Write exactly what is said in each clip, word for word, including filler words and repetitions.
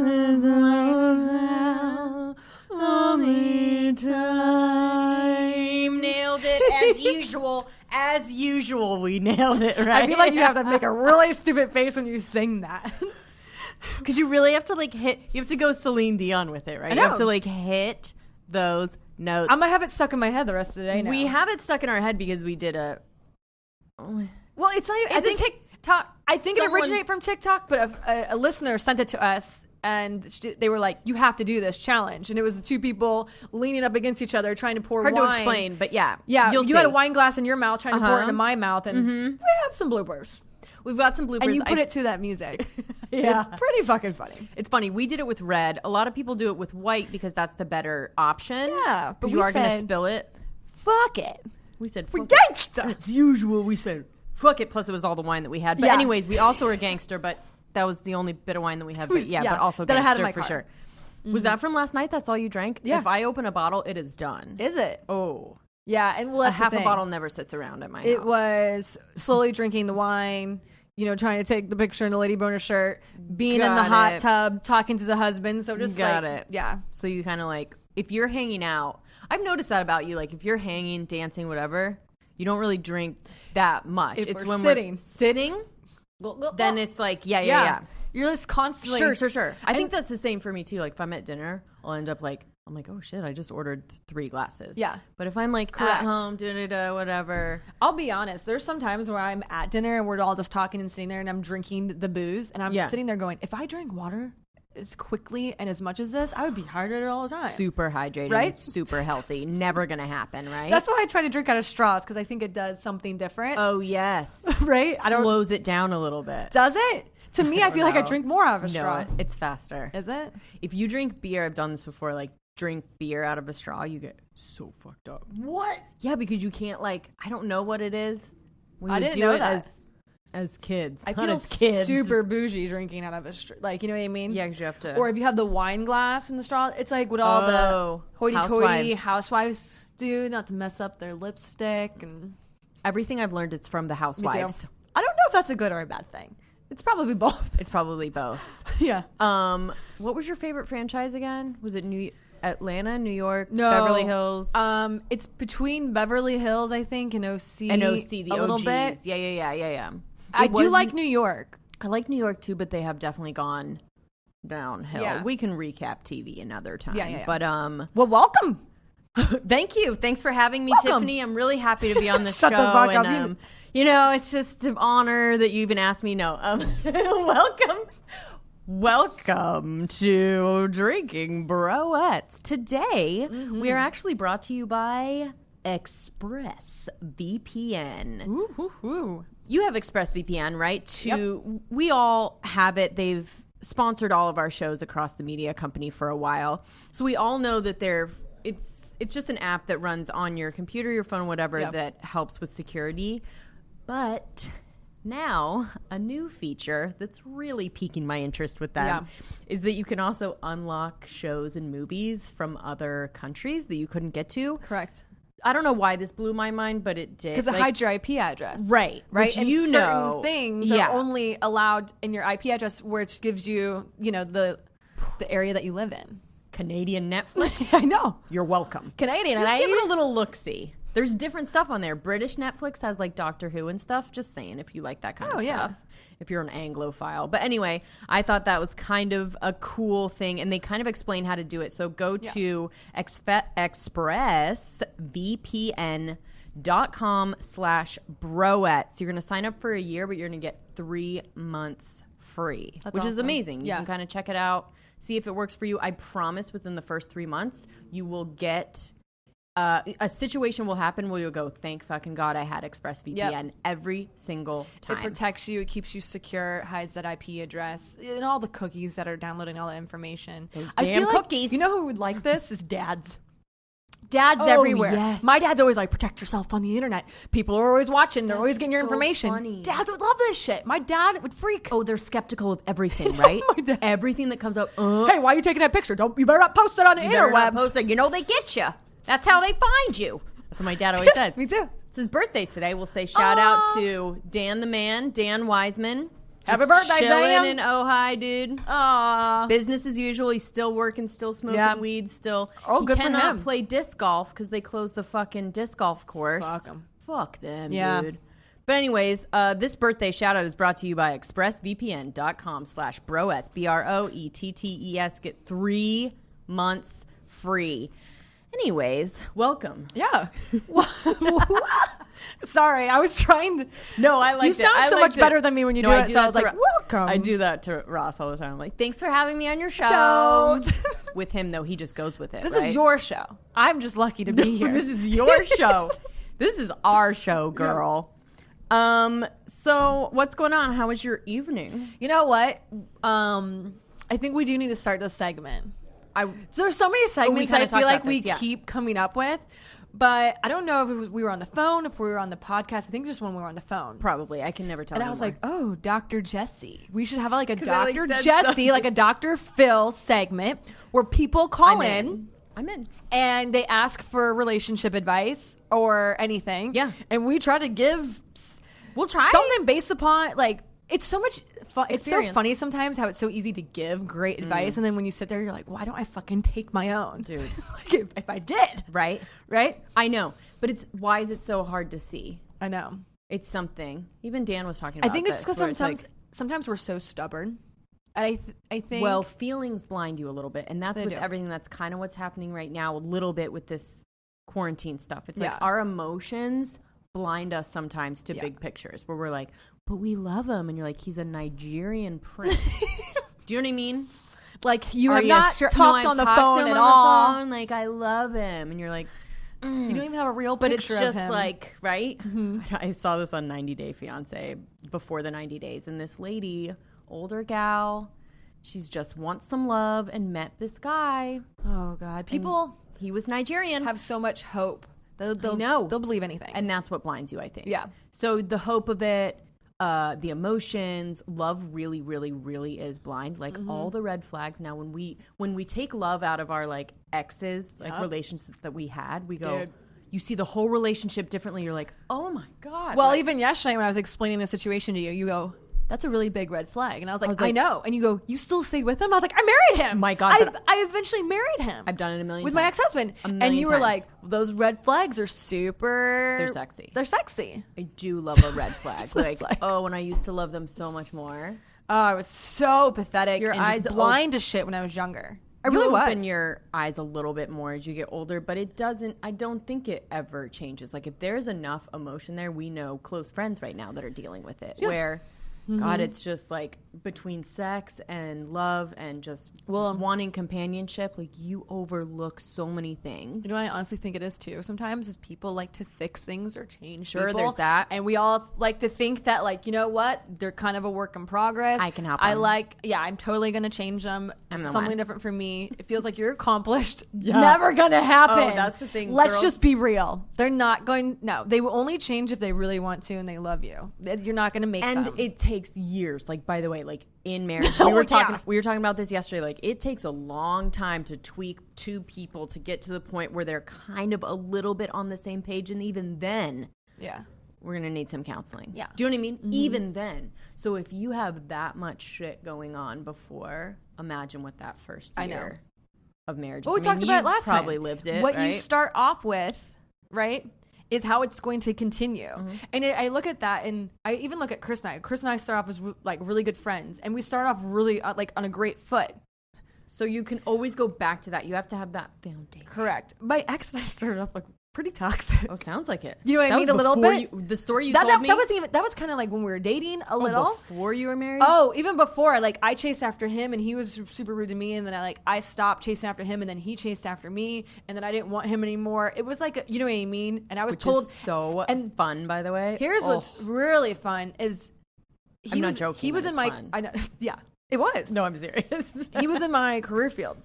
only time. Nailed it as usual. As usual, we nailed it, right? I feel like you have to make a really stupid face when you sing that. Because you really have to like hit, you have to go Celine Dion with it, right? I You have know. to like hit those notes. I'm going to have it stuck in my head the rest of the day now. We have it stuck in our head because we did a. Well, it's not even. Is I it think, TikTok? I think Someone- it originated from TikTok, but a, a, a listener sent it to us. And she, they were like, you have to do this challenge. And it was the two people leaning up against each other trying to pour Hard wine. to explain, but yeah. Yeah, You'll you had a see. wine glass in your mouth trying to pour it Uh-huh. into my mouth. And we have some bloopers. We've got some bloopers. And you put I- it to that music. Yeah. It's pretty fucking funny. It's funny. We did it with red. A lot of people do it with white because that's the better option. Yeah, but But you we are going to said- spill it. Fuck it. We said, We're fuck it. gangsta. As usual, we said, fuck it. Plus, it was all the wine that we had. But Yeah. anyways, we also were gangster, but that was the only bit of wine that we had. But yeah, Yeah, but also that I gangster had in my for car. sure. Was that from last night? That's all you drank? Yeah. If I open a bottle, it is done. Is it? Oh. Yeah, and well, A that's the half a thing. bottle never sits around at my It house. was slowly drinking the wine, you know, trying to take the picture in the lady boner shirt, being in the Got hot it. tub, talking to the husband. So just Got like, it. yeah. So you kind of like, if you're hanging out, I've noticed that about you. Like if you're hanging, dancing, whatever, you don't really drink that much. If it's we're when sitting. we're sitting, then it's like, yeah, yeah, yeah. You're just constantly. Sure, sure, sure. I think that's the same for me too. Like if I'm at dinner, I'll end up like, I'm like, oh shit, I just ordered three glasses. Yeah. But if I'm like Correct. at home, da da whatever. I'll be honest. There's some times where I'm at dinner and we're all just talking and sitting there and I'm drinking the booze and I'm Yeah. sitting there going, if I drank water as quickly and as much as this, I would be hydrated all the time. Super hydrated, Right? super healthy. Never gonna happen, right? That's why I try to drink out of straws because I think it does something different. oh yes, right? I don't. slows it down a little bit. Does it? To me, I, don't feel like I know. drink more out of a straw. No, it's faster. Is it? If you drink beer, I've done this before, like drink beer out of a straw, you get so fucked up. What? Yeah, because you can't like, I don't know what it is. When I you didn't do know it that. as as kids. I Not feel as kids. super bougie drinking out of a straw. Like, you know what I mean? Yeah, because you have to. Or if you have the wine glass in the straw, it's like what all Oh, the hoity-toity housewives. housewives do, not to mess up their lipstick. And everything I've learned, it's from the Me too. housewives. I don't know if that's a good or a bad thing. It's probably both. It's probably both. yeah. Um, what was your favorite franchise again? Was it New Atlanta, New York, No. Beverly Hills? Um, it's between Beverly Hills, I think, and O C. and O C, the a little O Gs. bit. Yeah, yeah, yeah, yeah, yeah. I It do was- like New York. I like New York too, but they have definitely gone downhill. Yeah. We can recap T V another time. Yeah, yeah, yeah. But um, Well, welcome. thank you. Thanks for having me, Welcome. Tiffany. I'm really happy to be on the Shut show. the fuck and, up. You- um, you know, it's just an honor that you even asked me. No, um, welcome. Welcome to Drinking Broettes. Today, Mm-hmm. we are actually brought to you by ExpressVPN. Ooh, ooh, ooh. You have ExpressVPN, right? To we all have it. They've sponsored all of our shows across the media company for a while, so we all know that they're. It's it's just an app that runs on your computer, your phone, whatever, Yep. that helps with security. But now a new feature that's really piquing my interest with them Yeah. is that you can also unlock shows and movies from other countries that you couldn't get to. Correct. I don't know why this blew my mind, but it did. Because it Like, hides your I P address. Right, Right. which and you certain know. things Yeah. are only allowed in your I P address, which gives you, you know, the the area that you live in. Canadian Netflix. I know. You're welcome. Canadian. Just and I give even, it a little look-see. There's different stuff on there. British Netflix has like Doctor Who and stuff. Just saying, if you like that kind Oh, of yeah. stuff. If you're an Anglophile. But anyway, I thought that was kind of a cool thing, and they kind of explain how to do it. So go Yeah. to exfe- expressvpn.com slash broettes. You're going to sign up for a year, but you're going to get three months free, That's which is awesome. amazing. You Yeah. can kind of check it out, see if it works for you. I promise within the first three months, you will get uh, a situation will happen where you'll go, thank fucking God I had ExpressVPN Yep. every single time. it protects you, it keeps you secure, it hides that I P address, and all the cookies that are downloading all the information. Those I damn feel like- cookies. You know who would like this? Is dads. Dads Oh, everywhere. yes. My dad's always like, protect yourself on the internet. People are always watching. They're always That's getting your so information. funny. Dads would love this shit. My dad would freak. Oh, they're skeptical of everything, right? My dad. Everything that comes up. Uh, Hey, why are you taking that picture? Don't you better not post it on the you better not interwebs. post it. You know they get you. That's how they find you. That's what my dad always says. Me too. It's his birthday today. We'll say shout out Aw. to Dan the Man, Dan Wiseman. Happy birthday, chilling Dan. in Ojai, dude. Aww. Business as usual. He's still working, still smoking Yeah. weed, still. Oh, he good for cannot him. play disc golf because they closed the fucking disc golf course. Fuck 'em. Fuck them, Yeah. dude. But anyways, uh, this birthday shout out is brought to you by expressvpn.com slash broettes, B R O E T T E S. Get three months free. Anyways, welcome. Yeah. Sorry, I was trying to. No, I like You sound so much better than me when you do it, so I was like, welcome. I do that to Ross all the time. I'm like, thanks for having me on your show. Show. With him, though, he just goes with it. This right? is your show. I'm just lucky to be here. This is your show. This is our show, girl. Um. So, what's going on? How was your evening? You know what? Um, I think we do need to start this segment. I So there's so many segments kinda I talked feel like about we this, yeah. keep coming up with, but I don't know if it was, we were on the phone, if we were on the podcast. I think just when we were on the phone. probably I can never tell. And I was like, oh, Doctor Jesse. We should have like a 'Cause I, like, Doctor said Jesse, something. like a Doctor Phil segment where people call I'm in. in. I'm in. And they ask for relationship advice or anything. Yeah. And we try to give s- We'll try. something based upon, like, it's so much fun. It's so Experience. Mm. funny sometimes how it's so easy to give great advice. And then when you sit there, you're like, why don't I fucking take my own? Dude. Like, if, if I did. Right? Right? I know, but it's why is it so hard to see? I know. It's something. Even Dan was talking I about think it's this, because where it's sometimes, like, sometimes we're so stubborn. I, th- I think. well, feelings blind you a little bit, and that's They with do. everything that's kind of what's happening right now. A little bit with this quarantine stuff. It's like Yeah. our emotions blind us sometimes to Yeah. big pictures, where we're like, "But we love him," and you're like, "He's a Nigerian prince." Do you know what I mean? like, you Are have you not sure- talked no, on I've the talked to phone him at on all. the phone, like, I love him, and you're like, mm. You don't even have a real But picture it's just of him. like, right? I saw this on ninety Day Fiance before the ninety days. And this lady, older gal, she's just wants some love and met this guy. oh, God. People He was Nigerian. have so much hope. They'll, they'll, know. They'll believe anything. And that's what blinds you, I think. Yeah. So the hope of it, uh, the emotions, love really, really, really is blind. Like Mm-hmm. all the red flags. Now, when we when we take love out of our like exes, like Yup. relationships that we had, we go, Dude. you see the whole relationship differently. You're like, oh my God. Well, Like, even yesterday when I was explaining the situation to you, you go, that's a really big red flag. And I was like, I, was like- know. And you go, you still stayed with him? I was like, I married him. My God, I, but- I eventually married him. I've done it a million with times. my ex-husband. A And million you were times. like, those red flags are super... They're sexy. They're sexy. I do love a red flag. So like, it's like- oh, when I used to love them so much more. Oh, I was so pathetic Your and eyes just blind to shit when I was younger. I You really was. open your eyes a little bit more as you get older, but it doesn't. I don't think it ever changes. Like if there's enough emotion there, we know close friends right now that are dealing with it. Where, God, it's just like between sex and love and just Well, wanting companionship. Like you overlook so many things. You know what I honestly think it is too? Sometimes is people like to fix things or change Sure, people. there's that. And we all like to think that like, you know what? They're kind of a work in progress. I can help I them. like, yeah, I'm totally going to change them. I'm the Something one. different for me. It feels like you're accomplished. It's Yeah. never going to happen. Oh, that's the thing, Let's girls. just be real. They're not going, no, they will only change if they really want to and they love you. You're not going to make And them. it takes years. Like by the way, like in marriage, Oh, we were talking. yeah. We were talking about this yesterday. Like it takes a long time to tweak two people to get to the point where they're kind of a little bit on the same page, and even then, yeah. we're gonna need some counseling. Yeah. Do you know what I mean? Even then. So if you have that much shit going on before, imagine what that first year I know. of marriage. Well, we is. I mean, talked about you it last probably time. lived it. What right? you start off with, right, is how it's going to continue. Mm-hmm. And it, I look at that, and I even look at Chris and I. Chris and I start off as re- like really good friends, and we start off really uh, like on a great foot. So you can always go back to that. You have to have that foundation. Correct. My ex and I started off like pretty toxic. Oh, sounds like it. You know what I That mean? was A little before bit. You, the story you that, told that, me. that wasn't even. That was kind of like when we were dating a oh, little. before you were married. Oh, even before, like I chased after him and he was super rude to me, and then I like I stopped chasing after him, and then he chased after me, and then I didn't want him anymore. It was like, you know what I mean? And I was Which told is so and fun, by the way. Here's Oh. what's really fun is he I'm not was joking he was that in it's my fun. I know, yeah, it was. No, I'm serious. He was in my career field.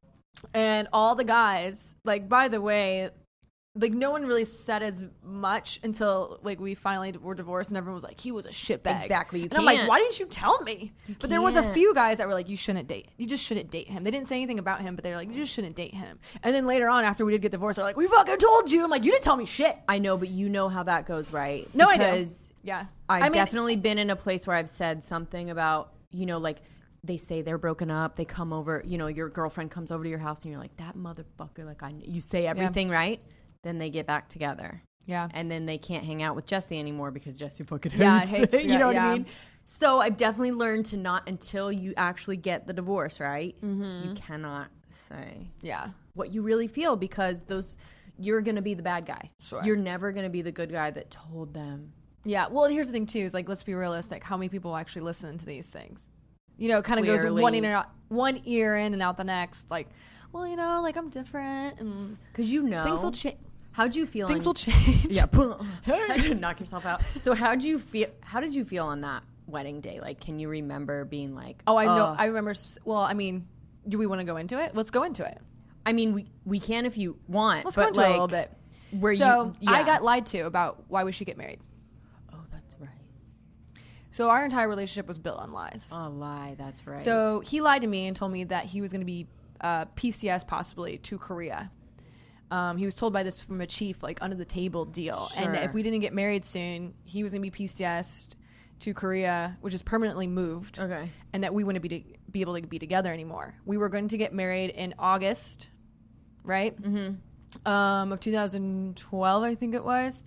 And all the guys, like by the way, like no one really said as much until like we finally were divorced, and everyone was like, he was a shitbag. Exactly, you and I'm like, can't. why didn't you tell me? But there was a can't. few guys that were like, you shouldn't date. You just shouldn't date him. They didn't say anything about him, but they're like, you just shouldn't date him. And then later on, after we did get divorced, they're like, we fucking told you. I'm like, you didn't tell me shit. I know, but you know how that goes, right? No, I do. Because Yeah. I've I mean, definitely been in a place where I've said something about, you know, like they say they're broken up. They come over, you know, your girlfriend comes over to your house and you're like, that motherfucker, like I, you say everything yeah. right. Then they get back together. Yeah. And then they can't hang out with Jesse anymore because Jesse fucking hates, yeah, hates it. You yeah, know what yeah. I mean? So I've definitely learned to not, until you actually get the divorce, right? Mm-hmm. You cannot say yeah. what you really feel, because those, you're going to be the bad guy. Sure. You're never going to be the good guy that told them. Yeah. Well, and here's the thing too, is like, let's be realistic. How many people actually listen to these things? You know, it kind of goes one ear, out, one ear in and out the next. Like, well, you know, like I'm different, and because you know things will change. How'd you feel? Things on, will change. Yeah. Knock yourself out. So how'd you feel? How did you feel on that wedding day? Like, can you remember being like, oh, I know. I remember. Well, I mean, do we want to go into it? Let's go into it. I mean, we we can if you want. Let's but go into like, it a little bit. Where so you, yeah. I got lied to about why we should get married. Oh, that's right. So our entire relationship was built on lies. Oh, lie. That's right. So he lied to me and told me that he was going to be uh, P C S possibly to Korea. Um, he was told by this from a chief, like under the table deal. Sure. And if we didn't get married soon, he was going to be P C S'd to Korea, which is permanently moved. Okay. And that we wouldn't be, to, be able to be together anymore. We were going to get married in August, right? Mm-hmm. Um, of two thousand twelve, I think it was.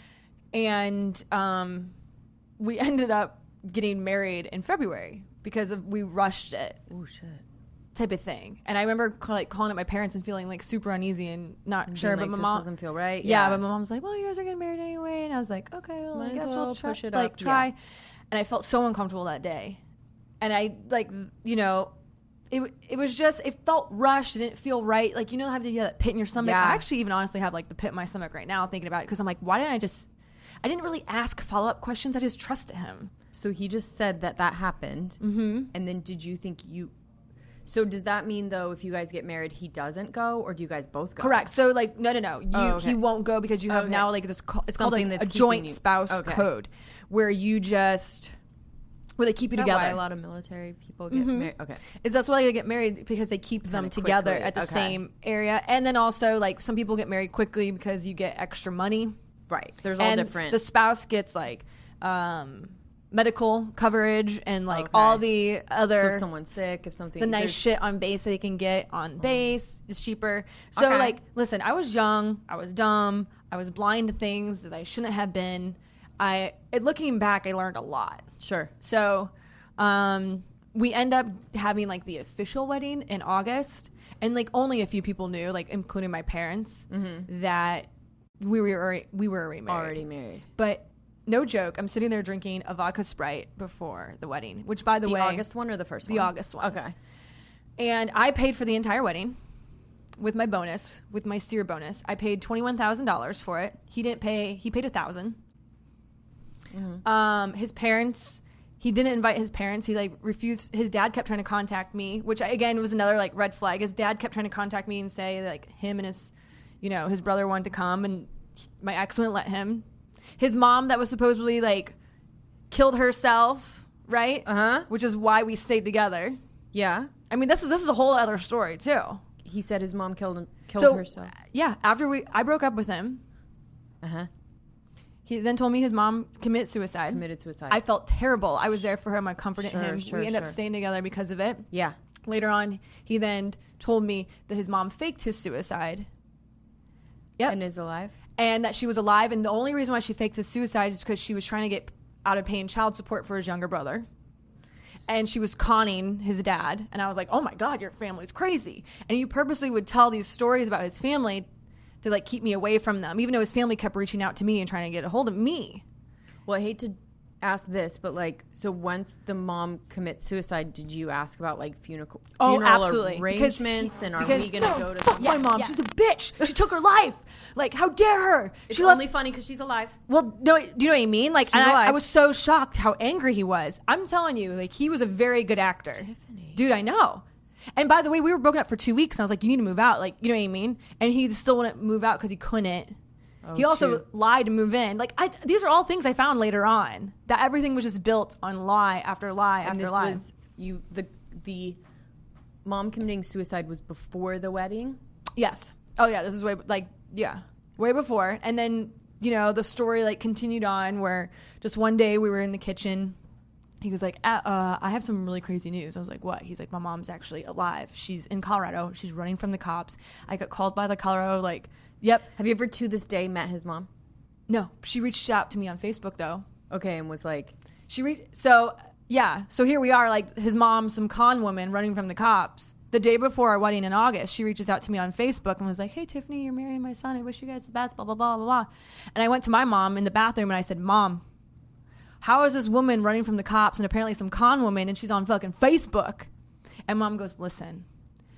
And um, we ended up getting married in February because of, we rushed it. Oh, shit. Type of thing. And I remember call, like calling up my parents and feeling like super uneasy and not And sure. like, But my this mom doesn't feel right. Yeah, Yeah, but my mom was like, "Well, you guys are getting married anyway," and I was like, "Okay, well, Might I as guess well we'll try, push it like up." try." Yeah. And I felt so uncomfortable that day, and I like you know, it it was just it felt rushed. It didn't feel right. Like you know, how you have that pit in your stomach. Yeah. I actually even honestly have like the pit in my stomach right now thinking about it because I'm like, why didn't I just? I didn't really ask follow up questions. I just trusted him. So he just said that that happened, Mm-hmm. and then did you think you? So does that mean though, if you guys get married, he doesn't go, or do you guys both go? Correct. So like, no, no, no. You, Oh, okay. He won't go because you have Okay. now like this. Call, it's Something called like a that's joint keeping you- spouse Okay. code, where you just where they keep you Is that together. why a lot of military people get Mhm. married? Okay. Is that's why they get married because they keep them Kinda together quickly. at the Okay. same area, and then also like some people get married quickly because you get extra money. Right. There's all and different. The spouse gets like um, medical coverage and like Okay. all the So other if someone's sick, if something, the nice there's- shit on base that they can get on base is cheaper. So Okay. like, listen, I was young, I was dumb, I was blind to things that I shouldn't have been. I it, looking back, I learned a lot. Sure. So um, we end up having like the official wedding in August, and like only a few people knew, like including my parents, Mm-hmm. that we were already, we were already married. Already married. But no joke, I'm sitting there drinking a vodka Sprite before the wedding, which by the, The way, August one or the first the one? August one. Okay. And I paid for the entire wedding with my bonus, with my steer bonus. I paid twenty-one thousand dollars for it. He didn't pay, he paid a thousand. Mm-hmm. Um, his parents, he didn't invite his parents. He like refused. His dad kept trying to contact me, which again was another like red flag. His dad kept trying to contact me and say like him and his, you know, his brother wanted to come, and my ex wouldn't let him. His mom that was supposedly like killed herself, right? Uh-huh. Which is why we stayed together. Yeah. I mean, this is this is a whole other story too. He said his mom killed him, killed so herself. yeah, after we I broke up with him, Uh-huh. he then told me his mom committed suicide. Committed suicide. I felt terrible. I was there for him. I comforted Sure, him. sure, we ended up sure. staying together because of it. yeah. Later on, he then told me that his mom faked his suicide. Yep. And is alive? And that she was alive. And the only reason why she faked his suicide is because she was trying to get out of paying child support for his younger brother. And she was conning his dad. And I was like, oh my God, your family's crazy. And you purposely would tell these stories about his family to like keep me away from them, even though his family kept reaching out to me and trying to get a hold of me. Well, I hate to ask this, but like, so once the mom commits suicide, did you ask about like funeral, Oh, funeral absolutely. arrangements? Because he- and are because- we going to no, go to fuck some- my Yes, mom. yes. She's a bitch. She took her life. Like, how dare her? It's she only left. funny because she's alive. Well, no, do you know what I mean? Like, She's and I, alive. I was so shocked how angry he was. I'm telling you, like, he was a very good actor. Tiffany. Dude, I know. And by the way, we were broken up for two weeks, and I was like, you need to move out. Like, you know what I mean? And he still wouldn't move out because he couldn't. Oh, he also shoot. lied to move in. Like, I, these are all things I found later on. That everything was just built on lie after lie And after this lie. was you the the mom committing suicide was before the wedding. Yes. Oh, yeah. This is way, like, yeah. Way before. And then you know, the story like continued on where just one day we were in the kitchen. He was like, uh, uh, I have some really crazy news. I was like, what? He's like, my mom's actually alive. She's in Colorado. She's running from the cops. I got called by the Colorado, like, yep. Have you ever to this day met his mom? No. She reached out to me on Facebook, though. Okay, and was like... She reached... So, yeah. So here we are, like, his mom, some con woman running from the cops. The day before our wedding in August, she reaches out to me on Facebook and was like, hey, Tiffany, you're marrying my son. I wish you guys the best, blah, blah, blah, blah, blah. And I went to my mom in the bathroom and I said, Mom... how is this woman running from the cops and apparently some con woman and she's on fucking Facebook? And Mom goes, listen,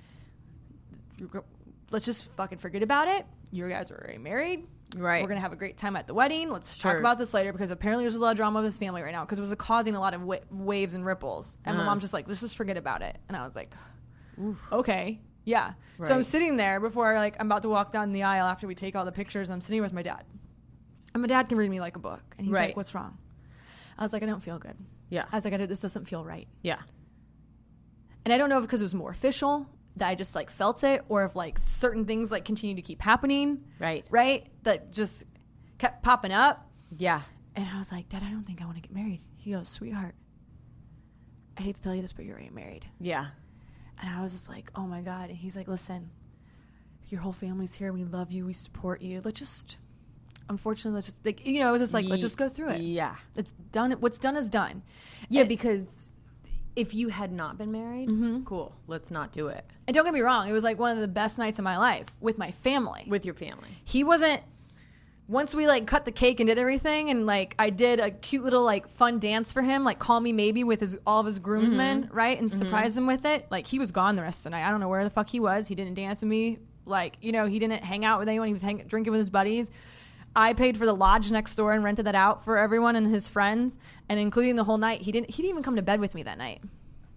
let's just fucking forget about it. You guys are already married. Right. We're going to have a great time at the wedding. Let's Sure. talk about this later because apparently there's a lot of drama with this family right now because it was causing a lot of wa- waves and ripples. And Uh. my mom's just like, let's just forget about it. And I was like, Oof. okay. Yeah. Right. So I'm sitting there before like I'm about to walk down the aisle after we take all the pictures. I'm sitting with my dad. And my dad can read me like a book. And he's Right. like, what's wrong? I was like, I don't feel good. Yeah. I was like, I don't, this doesn't feel right. Yeah. And I don't know if because it was more official that I just like felt it or if like certain things like continue to keep happening. Right. Right? That just kept popping up. Yeah. And I was like, Dad, I don't think I want to get married. He goes, sweetheart, I hate to tell you this, but you're already married. Yeah. And I was just like, oh my God. And he's like, listen, your whole family's here. We love you. We support you. Let's just... Unfortunately, let's just, like, you know, it was just like, let's just go through it. Yeah. It's done. What's done is done. Yeah, and, because if you had not been married, mm-hmm. cool, let's not do it. And don't get me wrong, it was like one of the best nights of my life with my family. With your family. He wasn't, once we like cut the cake and did everything and like I did a cute little like fun dance for him, like Call Me Maybe with his all of his groomsmen, mm-hmm. right? And mm-hmm. surprised him with it. Like he was gone the rest of the night. I don't know where the fuck he was. He didn't dance with me. Like, you know, he didn't hang out with anyone. He was hang- drinking with his buddies. I paid for the lodge next door and rented that out for everyone and his friends, and including the whole night. He didn't. He didn't even come to bed with me that night.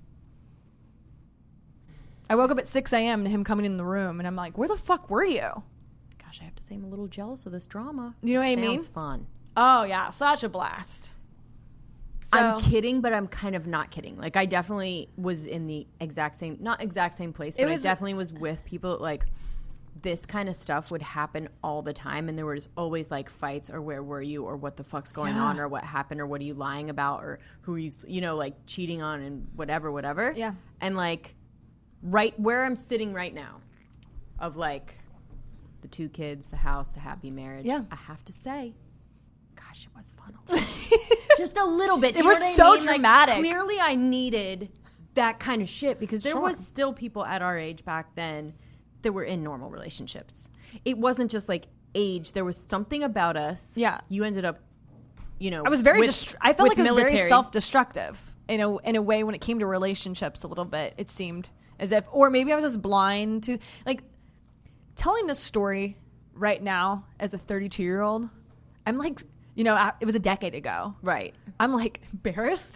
I woke up at six a.m. to him coming in the room, and I'm like, "Where the fuck were you?" Gosh, I have to say I'm a little jealous of this drama. You know what I Sounds mean? Sounds fun. Oh yeah, such a blast. So, I'm kidding, but I'm kind of not kidding. Like I definitely was in the exact same, not exact same place, but was, I definitely was with people like. This kind of stuff would happen all the time, and there was always like fights or where were you or what the fuck's going yeah. on or what happened or what are you lying about or who are you, you know, like cheating on and whatever, whatever. Yeah. And like right where I'm sitting right now of like the two kids, the house, the happy marriage. Yeah. I have to say, gosh, it was fun. Just a little bit. Do It you was know what so I mean? dramatic. Like, clearly I needed that kind of shit because there Sure. was still people at our age back then that were in normal relationships. It wasn't just like age. There was something about us. Yeah. You ended up, you know. I was very. with, Dist- I felt with like it was military. very self-destructive in a in a way when it came to relationships. A little bit, it seemed as if, or maybe I was just blind to like telling this story right now as a thirty-two-year-old. I'm like, you know, it was a decade ago. Right. I'm like embarrassed.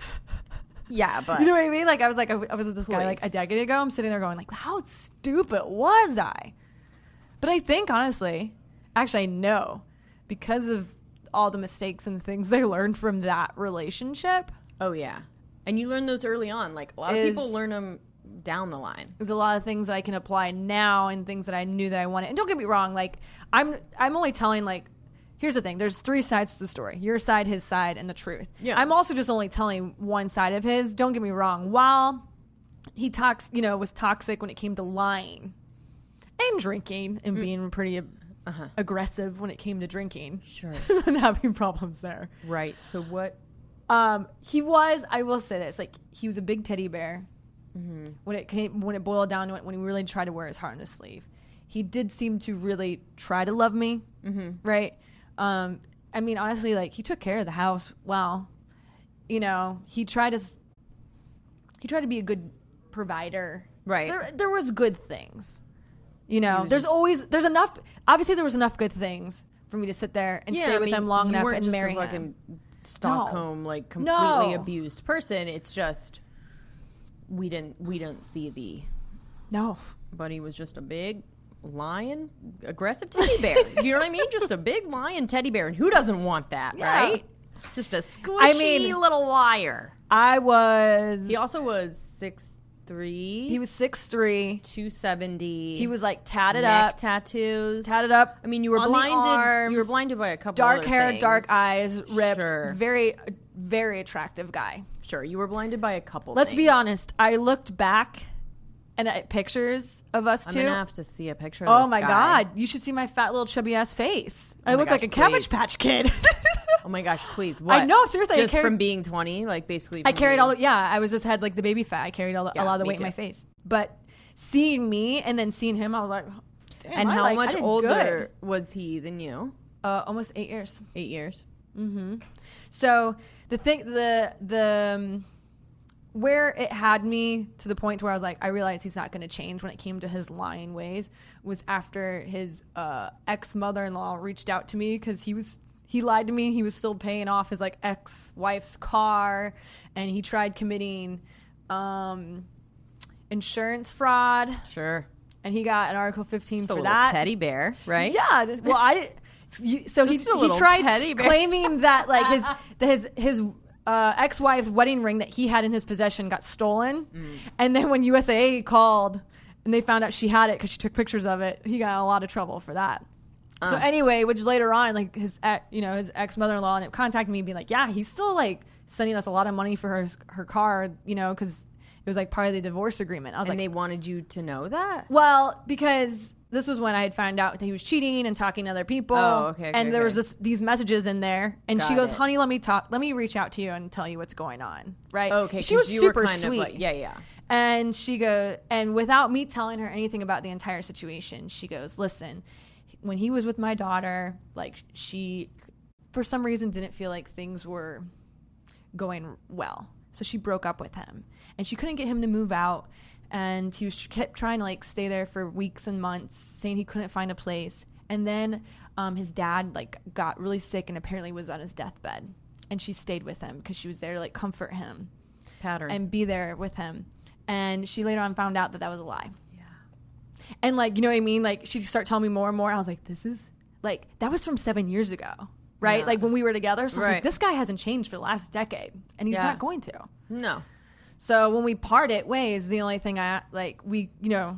Yeah, but. You know what I mean? Like I was like, I, I was with this guy Voice. like a decade ago. I'm sitting there going like, how stupid was I? But I think honestly, actually I know because of all the mistakes and things I learned from that relationship. Oh, yeah. And you learn those early on. Like a lot Is- of people learn them down the line. There's a lot of things that I can apply now and things that I knew that I wanted. And don't get me wrong, like I'm I'm only telling like here's the thing, there's three sides to the story. Your side, his side, and the truth. Yeah. I'm also just only telling one side of his. Don't get me wrong. While he talks, you know, was toxic when it came to lying and drinking and mm. being pretty uh-huh. aggressive when it came to drinking. Sure. And having problems there. Right. So what? Um, he was, I will say this, like he was a big teddy bear. Mm-hmm. When it came, when it boiled down to it, when he really tried to wear his heart on his sleeve, he did seem to really try to love me, mm-hmm. right? Um, I mean, honestly, like he took care of the house. Wow, you know, he tried to, he tried to be a good provider. Right. There, there was good things. You know, there's just, always there's enough. Obviously, there was enough good things for me to sit there and yeah, stay I with mean, him long you enough weren't and just marry a fucking him. Stockholm, No. like completely No. abused person. It's just we didn't we didn't see the. No, but he was just a big lion, aggressive teddy bear. You know what I mean? Just a big lion teddy bear, and who doesn't want that, Yeah. right? Just a squishy I mean- little liar. I was. He also was six three. He was six three. two seventy. He was like tatted neck up. tattoos. Tatted up. I mean, you were on the blinded. arms, you were blinded by a couple dark other hair, things. dark eyes, ripped. Sure. Very, very attractive guy. Sure, you were blinded by a couple Let's things. be honest. I looked back and at pictures of us I'm two. going to have to see a picture of Oh this my guy. God. You should see my fat little chubby ass face. I my look gosh, like a Cabbage please. Patch Kid. Oh my gosh, please. What? I know, seriously. I Just carried- from being twenty, like basically. I from carried being- all the, yeah, I was just had like the baby fat. I carried all the, Yeah, a lot of the me weight in too. my face. But seeing me and then seeing him, I was like, damn. And I how like- I much did older good. was he than you? Uh, almost eight years. Eight years. So the thing, the the um, where it had me to the point where I was like, I realized he's not going to change when it came to his lying ways was after his uh, ex mother in law reached out to me because he was he lied to me. He was still paying off his like ex wife's car, and he tried committing um, insurance fraud, Sure. and he got an Article fifteen Just a for little that. teddy bear, right? Yeah. Well, I. You, so he, Just a he little tried teddy bear. claiming that like his that his his uh, ex-wife's wedding ring that he had in his possession got stolen, Mm. and then when U S A A called and they found out she had it because she took pictures of it, he got in a lot of trouble for that. So Uh. anyway, which later on, like his ex- you know his ex mother-in-law and contacted me, being like, yeah, he's still like sending us a lot of money for her her car, you know, because it was like part of the divorce agreement. I was And like, they wanted you to know that? well, because this was when I had found out that he was cheating and talking to other people. Oh, okay, okay, and there okay. was this, these messages in there, and she Got goes, it. "Honey, let me talk. Let me reach out to you and tell you what's going on." Right? Okay, She 'cause was you super were kind sweet. of like, yeah, yeah. And she goes, and without me telling her anything about the entire situation, she goes, "Listen, when he was with my daughter, like she, for some reason, didn't feel like things were going well, so she broke up with him, and she couldn't get him to move out." And he was kept trying to like stay there for weeks and months, saying he couldn't find a place. And then um, his dad like got really sick and apparently was on his deathbed. And she stayed with him because she was there to like comfort him Pattern. and be there with him. And she later on found out that that was a lie. Yeah. And like, you know what I mean? Like she'd start telling me more and more. I was like, this is like, that was from seven years ago, right? Yeah. Like when we were together. So I was Right. like, this guy hasn't changed for the last decade and he's Yeah. not going to. no. So when we parted ways, the only thing I like, we, you know,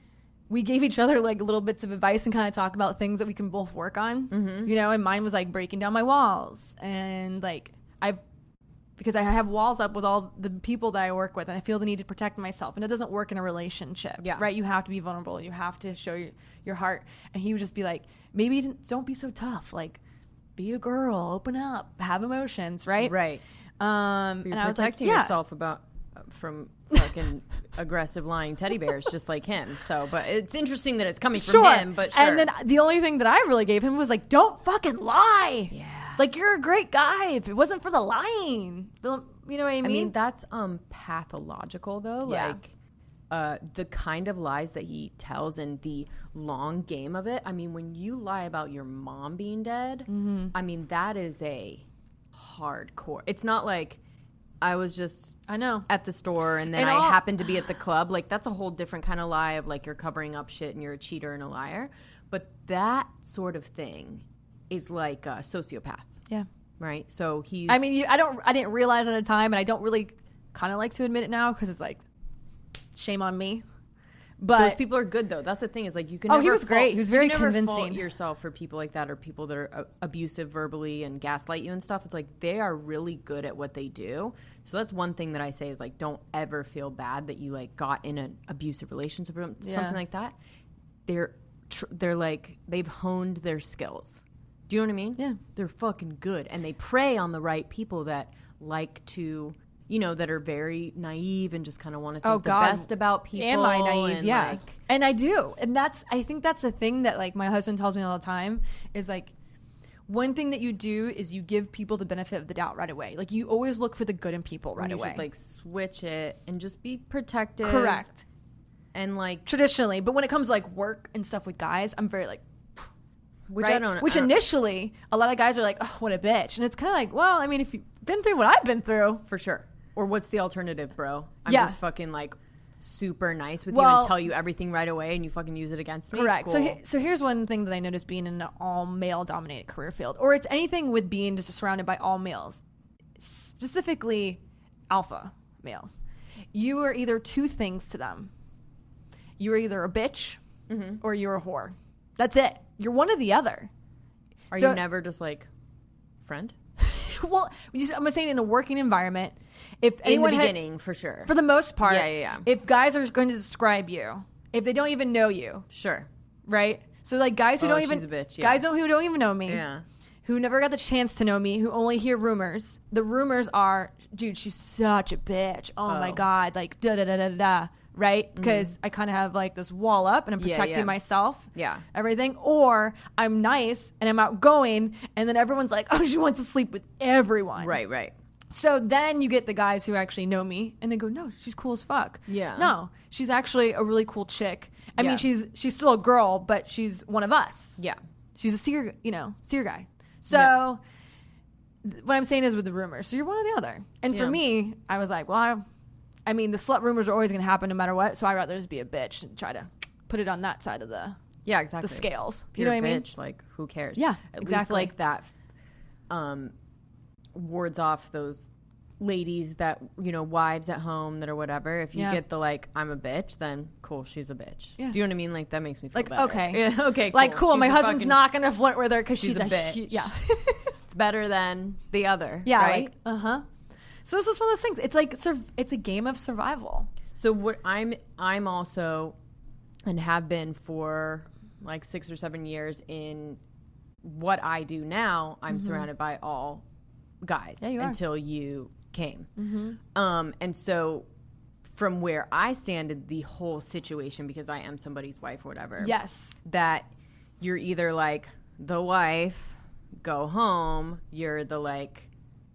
we gave each other like little bits of advice and kind of talk about things that we can both work on, mm-hmm. you know, and mine was like breaking down my walls and like I've, because I have walls up with all the people that I work with and I feel the need to protect myself, and it doesn't work in a relationship, Yeah. right? You have to be vulnerable. You have to show your, your heart. And he would just be like, maybe don't be so tough. Like be a girl, open up, have emotions. Right. Right. Um, You're and I was like, protecting yeah. yourself about from fucking aggressive lying teddy bears just like him. So, but it's interesting that it's coming from him, but sure. And then the only thing that I really gave him was like, don't fucking lie. Yeah. Like you're a great guy. If it wasn't for the lying, you know what I mean? I mean, that's um pathological though. Yeah. Like uh the kind of lies that he tells and the long game of it. I mean, when you lie about your mom being dead, Mm-hmm. I mean, that is a hardcore. It's not like I was just I know. at the store and then And I all- happened to be at the club. Like that's a whole different kind of lie of like you're covering up shit and you're a cheater and a liar. But that sort of thing is like a sociopath, Yeah. right? So he's I mean, you, I don't. I didn't realize at the time, and I don't really kind of like to admit it now because it's like shame on me. But those people are good though. That's the thing is like you can. Oh, never he was fault- great. He was you very can never convincing. fault yourself for people like that or people that are uh, abusive verbally and gaslight you and stuff. It's like they are really good at what they do. So that's one thing that I say is like don't ever feel bad that you like got in an abusive relationship or something Yeah. like that. They're tr- they're like they've honed their skills. Do you know what I mean? Yeah. They're fucking good and they prey on the right people that like to. You know, that are very naive and just kind of want to think Oh, the God. best about people. am I naive? and, Yeah, like, and I do, and that's. I think that's the thing that like my husband tells me all the time is like. One thing that you do is you give people the benefit of the doubt right away. Like you always look for the good in people right you away. should like switch it and just be protective. Correct. And like, Traditionally, but when it comes to like work and stuff with guys, I'm very like, which right? I don't. Which I don't- initially, a lot of guys are like, "Oh, what a bitch," and it's kind of like, well, I mean, if you've been through what I've been through, for sure. Or what's the alternative, bro? I'm Yeah. just fucking like super nice with you Well- and tell you everything right away, and you fucking use it against me. correct. So, Cool. he- so here's one thing that I noticed being in an all male dominated career field, or it's anything with being just surrounded by all males, specifically alpha males, you are either two things to them. You are either a bitch mm-hmm. or you're a whore. That's it. You're one or the other. Are so, you never just like friend? Well, just, I'm saying in a working environment, if in anyone the had, beginning, for sure, for the most part, yeah, yeah, yeah. if guys are going to describe you, if they don't even know you, sure, right? So like guys who oh, don't she's even a bitch, yeah. guys who don't even know me, yeah. who never got the chance to know me, who only hear rumors. The rumors are, dude, she's such a bitch. Oh, oh. my god, like da da da da da. Right? Because mm-hmm. I kind of have like this wall up and I'm protecting yeah, yeah. myself. Yeah. Everything. Or I'm nice and I'm outgoing and then everyone's like, oh, she wants to sleep with everyone. Right, right. So then you get the guys who actually know me and they go, no, she's cool as fuck. Yeah. No, she's actually a really cool chick. I yeah. mean, she's she's still a girl, but she's one of us. Yeah. She's a seer, you know, seer guy. So yeah. th- what I'm saying is with the rumors. So you're one or the other. And for yeah. me, I was like, well, I... I mean, the slut rumors are always going to happen no matter what, so I'd rather just be a bitch and try to put it on that side of the yeah, exactly. the scales. If you you're know a what I mean? Bitch, like, who cares? Yeah, At exactly. least, like, that um, wards off those ladies that, you know, wives at home that are whatever. If you yeah. get the, like, I'm a bitch, then cool, she's a bitch. Yeah. Do you know what I mean? Like, that makes me feel like, better. okay. Yeah, okay, cool. Like, cool, she's my husband's fucking, not going to flirt with her because she's, she's a, a bitch. She, yeah. It's better than the other, yeah, right? Like, uh-huh. So this is one of those things. It's like, it's a game of survival. So what I'm I'm also and have been for like six or seven years in what I do now. I'm mm-hmm. surrounded by all guys yeah, you until are. you came. Mm-hmm. Um, and so from where I stand in the whole situation, because I am somebody's wife or whatever. Yes, that you're either like the wife, go home. You're the like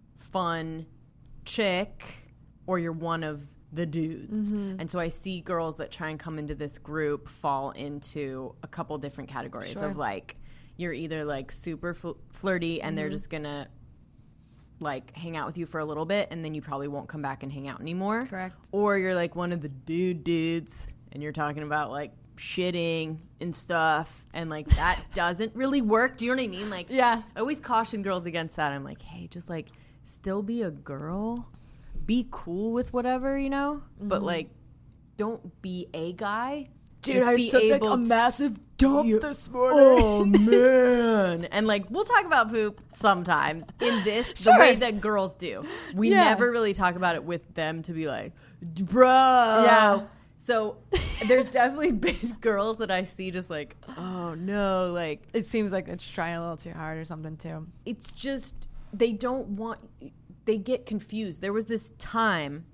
fun chick, or you're one of the dudes. Mm-hmm. And so I see girls that try and come into this group fall into a couple different categories sure. of like, you're either like super fl- flirty and mm-hmm. they're just gonna like hang out with you for a little bit and then you probably won't come back and hang out anymore. Correct. Or you're like one of the dude dudes and you're talking about like shitting and stuff and like that doesn't really work. Do you know what I mean? Like, yeah. I always caution girls against that. I'm like, hey, just like still be a girl. Be cool with whatever, you know, mm-hmm. but like, don't be a guy. Dude, Just I be took like able a to, massive dump you, this morning. Oh man! And like, we'll talk about poop sometimes in this sure. the way that girls do. We yeah. never really talk about it with them to be like, bro. Yeah. So there's definitely been girls that I see just like, oh no, like it seems like it's trying a little too hard or something too. It's just they don't want. They get confused. There was this time,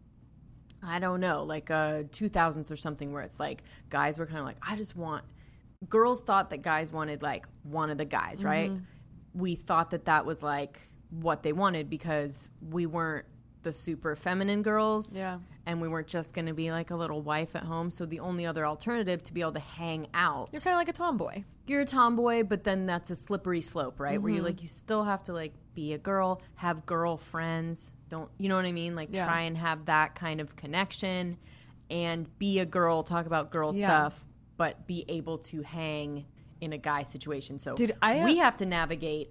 I don't know, like uh, two thousands or something, where it's like guys were kind of like, I just want. Girls thought that guys wanted like one of the guys, right? Mm-hmm. We thought that that was like what they wanted because we weren't the super feminine girls. Yeah. And we weren't just going to be like a little wife at home. So the only other alternative to be able to hang out. You're kind of like a tomboy. You're a tomboy, but then that's a slippery slope, right? Mm-hmm. Where you like, you still have to like be a girl, have girlfriends. Don't, you know what I mean? Like yeah. try and have that kind of connection and be a girl, talk about girl yeah. stuff, but be able to hang in a guy situation. So Dude, I, uh, we have to navigate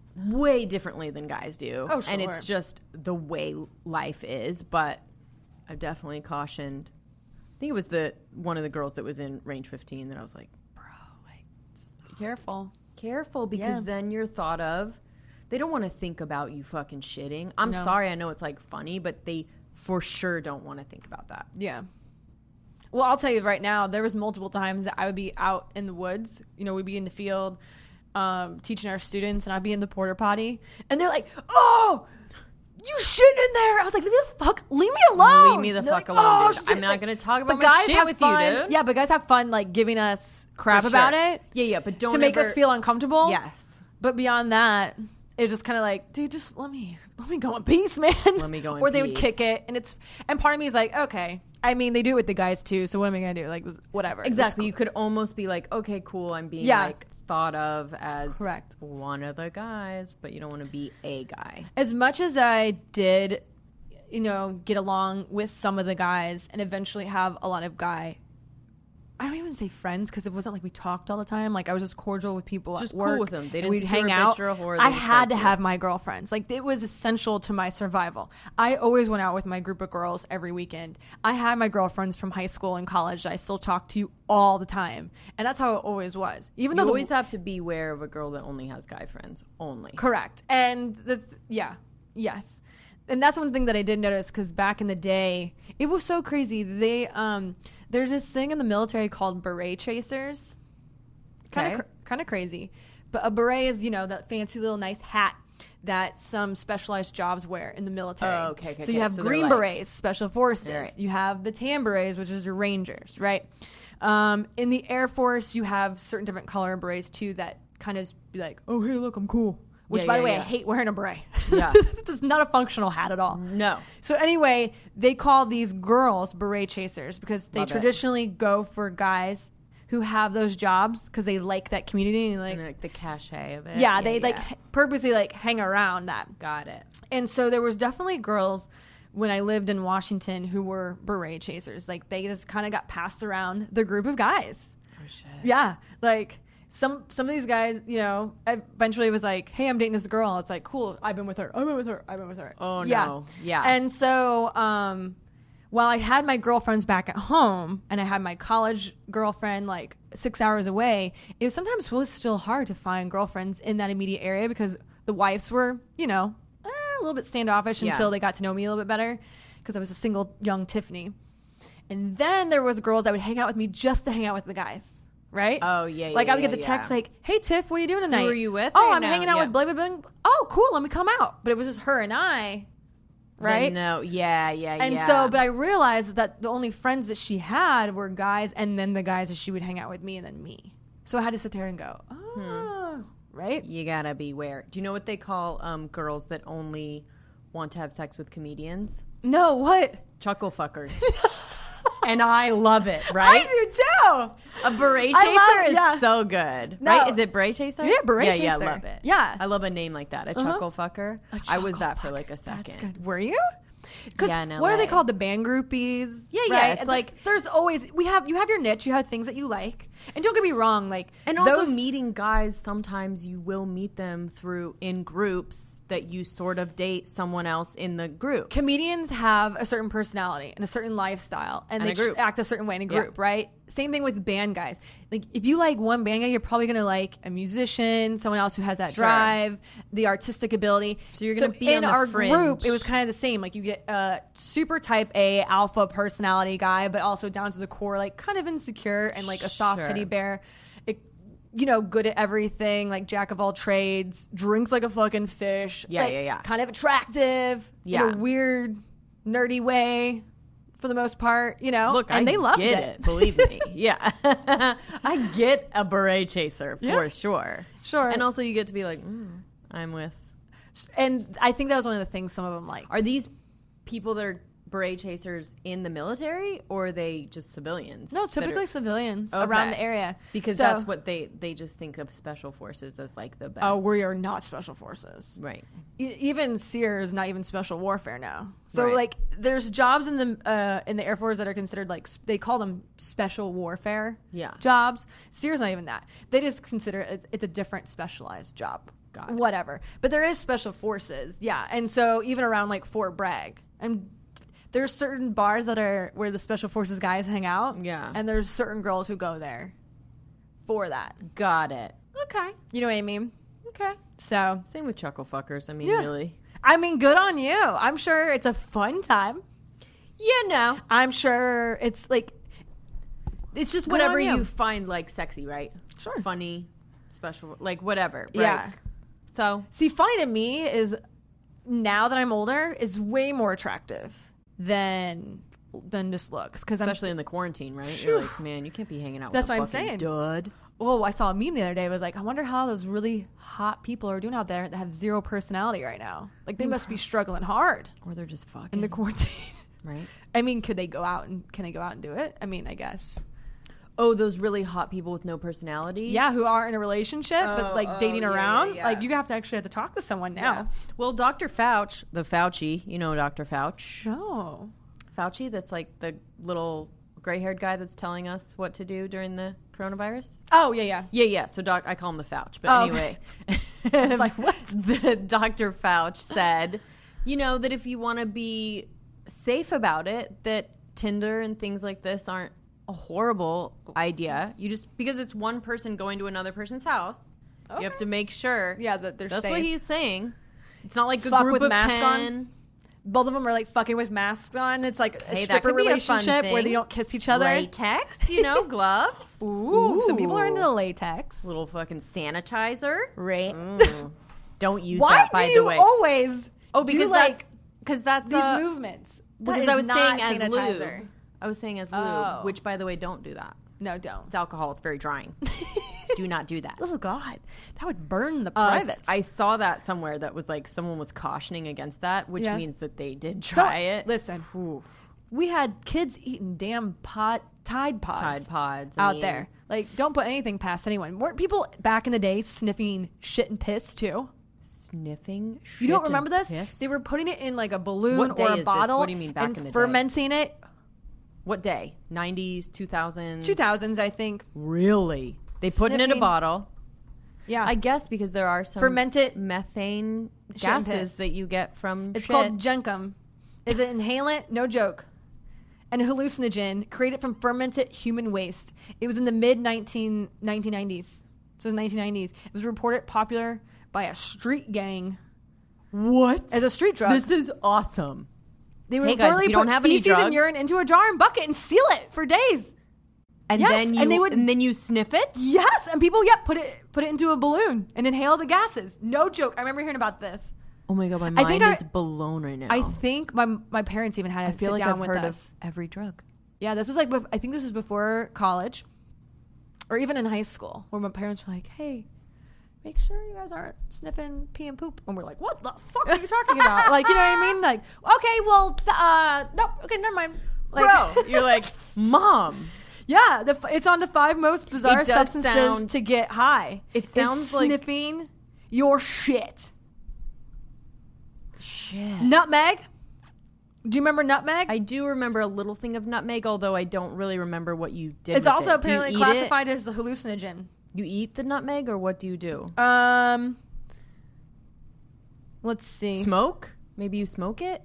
way differently than guys do. Oh, sure. And it's just the way life is. But I've definitely cautioned. I think it was the one of the girls that was in Range fifteen that I was like, bro, like, be careful. Careful, because yeah. then you're thought of. They don't want to think about you fucking shitting. I'm no. sorry, I know it's like funny, but they for sure don't want to think about that. Yeah. Well, I'll tell you right now, there was multiple times that I would be out in the woods. You know, we'd be in the field um, teaching our students, and I'd be in the porta potty, and they're like, "Oh, you shit in there!" I was like, "Leave me the fuck, leave me alone. Leave me the they're fuck like, alone, oh, dude. I'm not like, gonna talk about but my guys shit have with fun, you, dude." Yeah, but guys have fun, like giving us crap sure. about it. Yeah, yeah, but don't to make ever... us feel uncomfortable. Yes, but beyond that, it's just kind of like, dude, just let me let me go in peace, man. Let me go in or peace. They would kick it, and it's and part of me is like, okay. I mean, they do it with the guys too, so what am I gonna do? Like, whatever. Exactly. Cool. You could almost be like, okay, cool. I'm being yeah. like thought of as correct one of the guys, but you don't want to be a guy. As much as I did, you know, get along with some of the guys and eventually have a lot of guy I don't even say friends because it wasn't like we talked all the time. Like I was just cordial with people Just at cool work. with them. They didn't and we'd think you hang were a out. bitch or a whore. They I just had liked to you. have my girlfriends. Like it was essential to my survival. I always went out with my group of girls every weekend. I had my girlfriends from high school and college that I still talk to all the time, and that's how it always was. Even You though always the, have to beware of a girl that only has guy friends. Only. correct, and the yeah, yes. And that's one thing that I did notice because back in the day, it was so crazy. They um, there's this thing in the military called beret chasers. Kind of Okay. cr- kind of crazy, but a beret is you know that fancy little nice hat that some specialized jobs wear in the military. Oh, okay, okay, So you okay. have So they're green like- berets, special forces. Right. You have the tan berets, which is your rangers, right? Um, in the Air Force, you have certain different color berets too that kind of be like, oh hey, look, I'm cool. Which, Yeah, by yeah, the way, yeah. I hate wearing a beret. Yeah. It's not a functional hat at all. No. So anyway, they call these girls beret chasers because they Love it. traditionally go for guys who have those jobs because they like that community and like And like the cachet of it. yeah, they like h- purposely like hang around that. Got it. And so there was definitely girls when I lived in Washington who were beret chasers. Like they just kind of got passed around the group of guys. Oh shit. Yeah, like some some of these guys, you know, eventually it was like, hey, I'm dating this girl. It's like, cool, I've been with her. I've been with her. I've been with her. Oh, yeah. no. Yeah. And so um, while I had my girlfriends back at home and I had my college girlfriend like six hours away, it was sometimes really still hard to find girlfriends in that immediate area because the wives were, you know, eh, a little bit standoffish Yeah. until they got to know me a little bit better because I was a single young Tiffany. And then there was girls that would hang out with me just to hang out with the guys. Right? Oh, yeah, Like yeah, I would get yeah, the text yeah. like, "Hey Tiff, what are you doing tonight? are you with Oh, right I'm now?" hanging out Yeah. with blah blah blah. Oh, cool. Let me come out. But it was just her and I, right? Then no. Yeah, yeah, And yeah. so, but I realized that the only friends that she had were guys, and then the guys that she would hang out with me, and then me. So I had to sit there and go, oh, right? You gotta beware. Do you know what they call um, girls that only want to have sex with comedians? No, what? Chuckle fuckers. And I love it, right? I do too. A beret I chaser love- is yeah. so good, No. right? Is it beret chaser? Yeah, beret yeah, chaser. Yeah, I love it. Yeah. I love a name like that. A Uh-huh. chuckle fucker. A I was chuckle that for fucker. like a second. That's good. Were you? Because Yeah, in what are they L A. called? The band groupies. Yeah, yeah, right? it's And like- th- there's always we have you have your niche. You have things that you like, and don't get me wrong. Like And also those, meeting guys, sometimes you will meet them through in groups that you sort of date someone else in the group. comedians have a certain personality and a certain lifestyle, and, And they a group. tr- act a certain way in a Yeah. group, right? Same thing with band guys. Like if you like one band guy, you're probably gonna like a musician, someone else who has that Sure. drive, the artistic ability. So you're gonna be in on the our fringe. group. It was kind of the same. Like you get a super type A alpha personality guy, but also down to the core, like kind of insecure and like a soft Sure. teddy bear. It, you know, good at everything, like jack of all trades, drinks like a fucking fish. Yeah, like, yeah, yeah. Kind of attractive Yeah. in a weird, nerdy way for the most part, you know? Look, and I they loved get it. it. Believe me. Yeah. I get a beret chaser for Yeah. sure. Sure. And also you get to be like, mm, I'm with. And I think that was one of the things some of them like. Are these people that are beret chasers in the military or are they just civilians? No, that typically are- civilians Okay. around the area. Because So- that's what they, they just think of special forces as like the best. Oh, we are not special forces. Right. E- even SEER is not even special warfare now. So Right. like, there's jobs in the uh, in the Air Force that are considered like s- they call them special warfare. Yeah. Jobs. SEER's not even that. They just consider it, it's a different specialized job. Got it. Whatever. But there is special forces. Yeah. And so even around like Fort Bragg, and there's certain bars that are where the special forces guys hang out. Yeah. And there's certain girls who go there for that. Got it. Okay. You know what I mean? Okay. So Same with chuckle fuckers. I mean, Yeah. really. I mean, good on you. I'm sure it's a fun time. Yeah, no. I'm sure it's like, It's just Good whatever on you. you find like sexy, right? Sure. Funny, special, like whatever. Yeah. Right? So see, funny to me is now that I'm older is way more attractive than than just looks because I'm. especially in the quarantine, right? You're like, man, you can't be hanging out. That's with a what I'm fucking saying. Dud. Oh, I saw a meme the other day. It was like, I wonder how those really hot people are doing out there that have zero personality right now. Like they must be struggling hard Or they're just fucking. in the quarantine. right? I mean, could they go out and can they go out and do it? I mean, I guess. Oh, those really hot people with no personality. Yeah, who are in a relationship but Oh, like oh, dating yeah, around. yeah, yeah. Like you have to actually have to talk to someone now. Yeah. Well, Doctor Fauci, the Fauci, you know Doctor Fauci. No. Fauci, that's like the little gray-haired guy that's telling us what to do during the coronavirus? Oh, yeah, yeah. Yeah, yeah. So doc, I call him the Fauci. But Oh, anyway, okay. I was like, what? The Doctor Fauci said, you know, that if you want to be safe about it, that Tinder and things like this aren't a horrible idea. You just, because it's one person going to another person's house, okay. you have to make sure. Yeah, that they're That's safe. what he's saying. It's not like a Fuck group with of mask ten. on. Both of them are like fucking with masks on. It's like a Hey, that stripper could be a fun relationship where thing. they don't kiss each other. Latex, you know, gloves. Ooh, some people are into the latex. Little fucking sanitizer. Right. Mm. Don't use Why that, by do you the way. always Oh, because do like that's, cause that's these uh, movements? Because That I is was not saying as sanitizer. lube. I was saying as lube, Oh. which, by the way, don't do that. No, don't. It's alcohol. It's very drying. Do not do that. Oh God, that would burn the Uh, privates. I saw that somewhere that was like someone was cautioning against that, which Yeah. means that they did So, try it. Listen, Oof. we had kids eating damn pot Tide Pods, Tide Pods I out mean, there. Like, don't put anything past anyone. Weren't people back in the day sniffing shit and piss too? Sniffing. Shit You don't remember and this? piss? They were putting it in like a balloon What day or a is this? bottle What do you mean back and in the day? fermenting it. What day? Nineties, two thousands, two thousands, I think. Really? They put it in a Sniffing- bottle. Yeah, I guess because there are some Fermented methane shit and piss. gases that you get from it's shit. called Jenkum. Is it inhalant? No joke. And a hallucinogen created from fermented human waste. It was in the mid nineteen nineties. So it was nineteen nineties. It was reported popular by a street gang What? as a street drug. This is awesome. They would Hey, guys, if reportedly you don't put have any feces and drugs- urine into a jar and bucket and seal it for days. And Yes, then you and they would- and then you sniff it? Yes, and people, yep, put it put it into a balloon and inhale the gases. No joke. I remember hearing about this. Oh my god, my I mind think I- is blown right now. I think my my parents even had to I feel sit like down I've with heard us. of every drug. Yeah, this was like bef- I think this was before college, or even in high school, where my parents were like, "Hey, make sure you guys aren't sniffing pee and poop," and we're like, "What the fuck are you talking about?" Like, you know what I mean? Like, okay, well, th- uh, nope, okay, never mind. Like, Bro, you're like, Mom. yeah, the, f- it's on the five most bizarre It does substances sound- to get high. It It's sounds like- sniffing your shit. Shit. Nutmeg. Do you remember nutmeg? I do remember a little thing of nutmeg, although I don't really remember what you did. it's with also it. Do you apparently eat it? classified as a hallucinogen. You eat the nutmeg, or what do you do? Um, let's see. Smoke? Maybe you smoke it?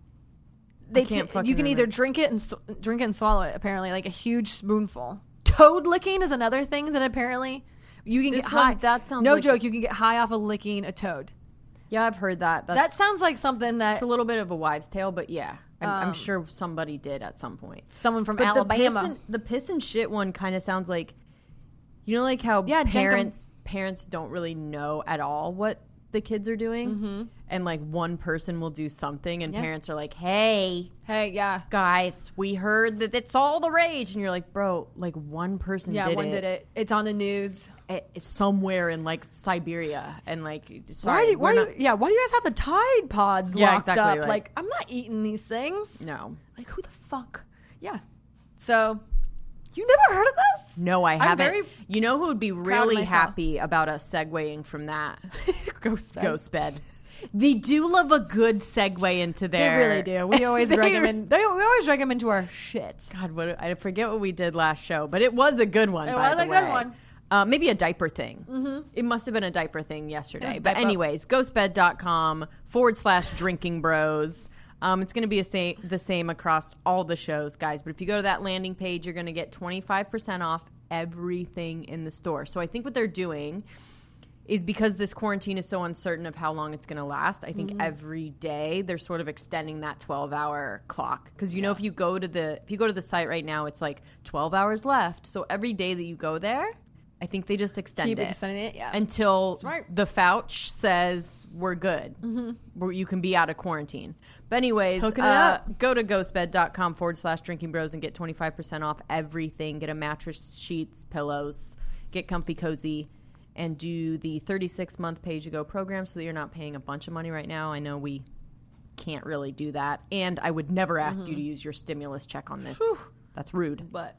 They can't t- fucking you can either remember. drink it and sw- drink it and swallow it. Apparently, like a huge spoonful. Toad licking is another thing that apparently you can This get one- high. that sounds no like- joke. You can get high off of licking a toad. Yeah, I've heard that. That's, That sounds like something that It's a little bit of a wives' tale, but yeah, I'm, I'm Um, sure somebody did at some point. someone from But Alabama. the piss, and, the piss and shit one kind of sounds like, you know, like how Yeah, Jenkum. parents parents don't really know at all what the kids are doing, Mm-hmm. and like one person will do something, and Yeah. parents are like, "Hey, hey, yeah, guys, we heard that it's all the rage," and you're like, "Bro, like one person yeah. did one it. did it. It's on the news. It- it's somewhere in like Siberia, and like, sorry, why do, why we're do you, yeah? Why do you guys have the Tide Pods Yeah, locked exactly, up? like- Like, I'm not eating these things. not, no, Like, who the fuck? Yeah. So, you never heard of this? no, I I'm haven't. very You know who would be of really myself. happy about us segueing from that? Ghost bed. Ghost bed. They do love a good segue into They their. really do. We always They- drag them in. They, we always drag them into our shit. God, what I forget what we did last show, but it was a good one. It by was the a good way. one. Uh, maybe a diaper thing. Mm-hmm. It must have been a diaper thing yesterday. a But diaper. anyways, ghostbed.com forward slash drinking bros. Um, it's going to be a sa- the same across all the shows, guys. But if you go to that landing page, you're going to get twenty-five percent off everything in the store. So I think what they're doing is, because this quarantine is so uncertain of how long it's going to last, I think Mm-hmm. every day they're sort of extending that twelve hour clock. Because you know, if you go to the if you go to the site right now, it's like twelve hours left. So every day that you go there, I think they just extend Keep it extending it, yeah. until right. the Fauci says we're good, mm-hmm. where you can be out of quarantine. But anyways, Hooking it uh, up. go to ghostbed.com forward slash drinking bros and get twenty-five percent off everything. Get a mattress, sheets, pillows, get comfy cozy, and do the thirty-six month pay-as-you-go program so that you're not paying a bunch of money right now. I know we can't really do that, and I would never ask Mm-hmm. you to use your stimulus check on this. That's rude. But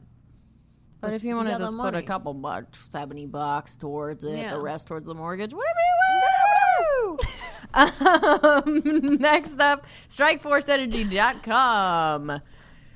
But if you want to got the just put a money. couple bucks, seventy bucks towards it, Yeah. the rest towards the mortgage, whatever you want. um, next up, strike force energy dot com.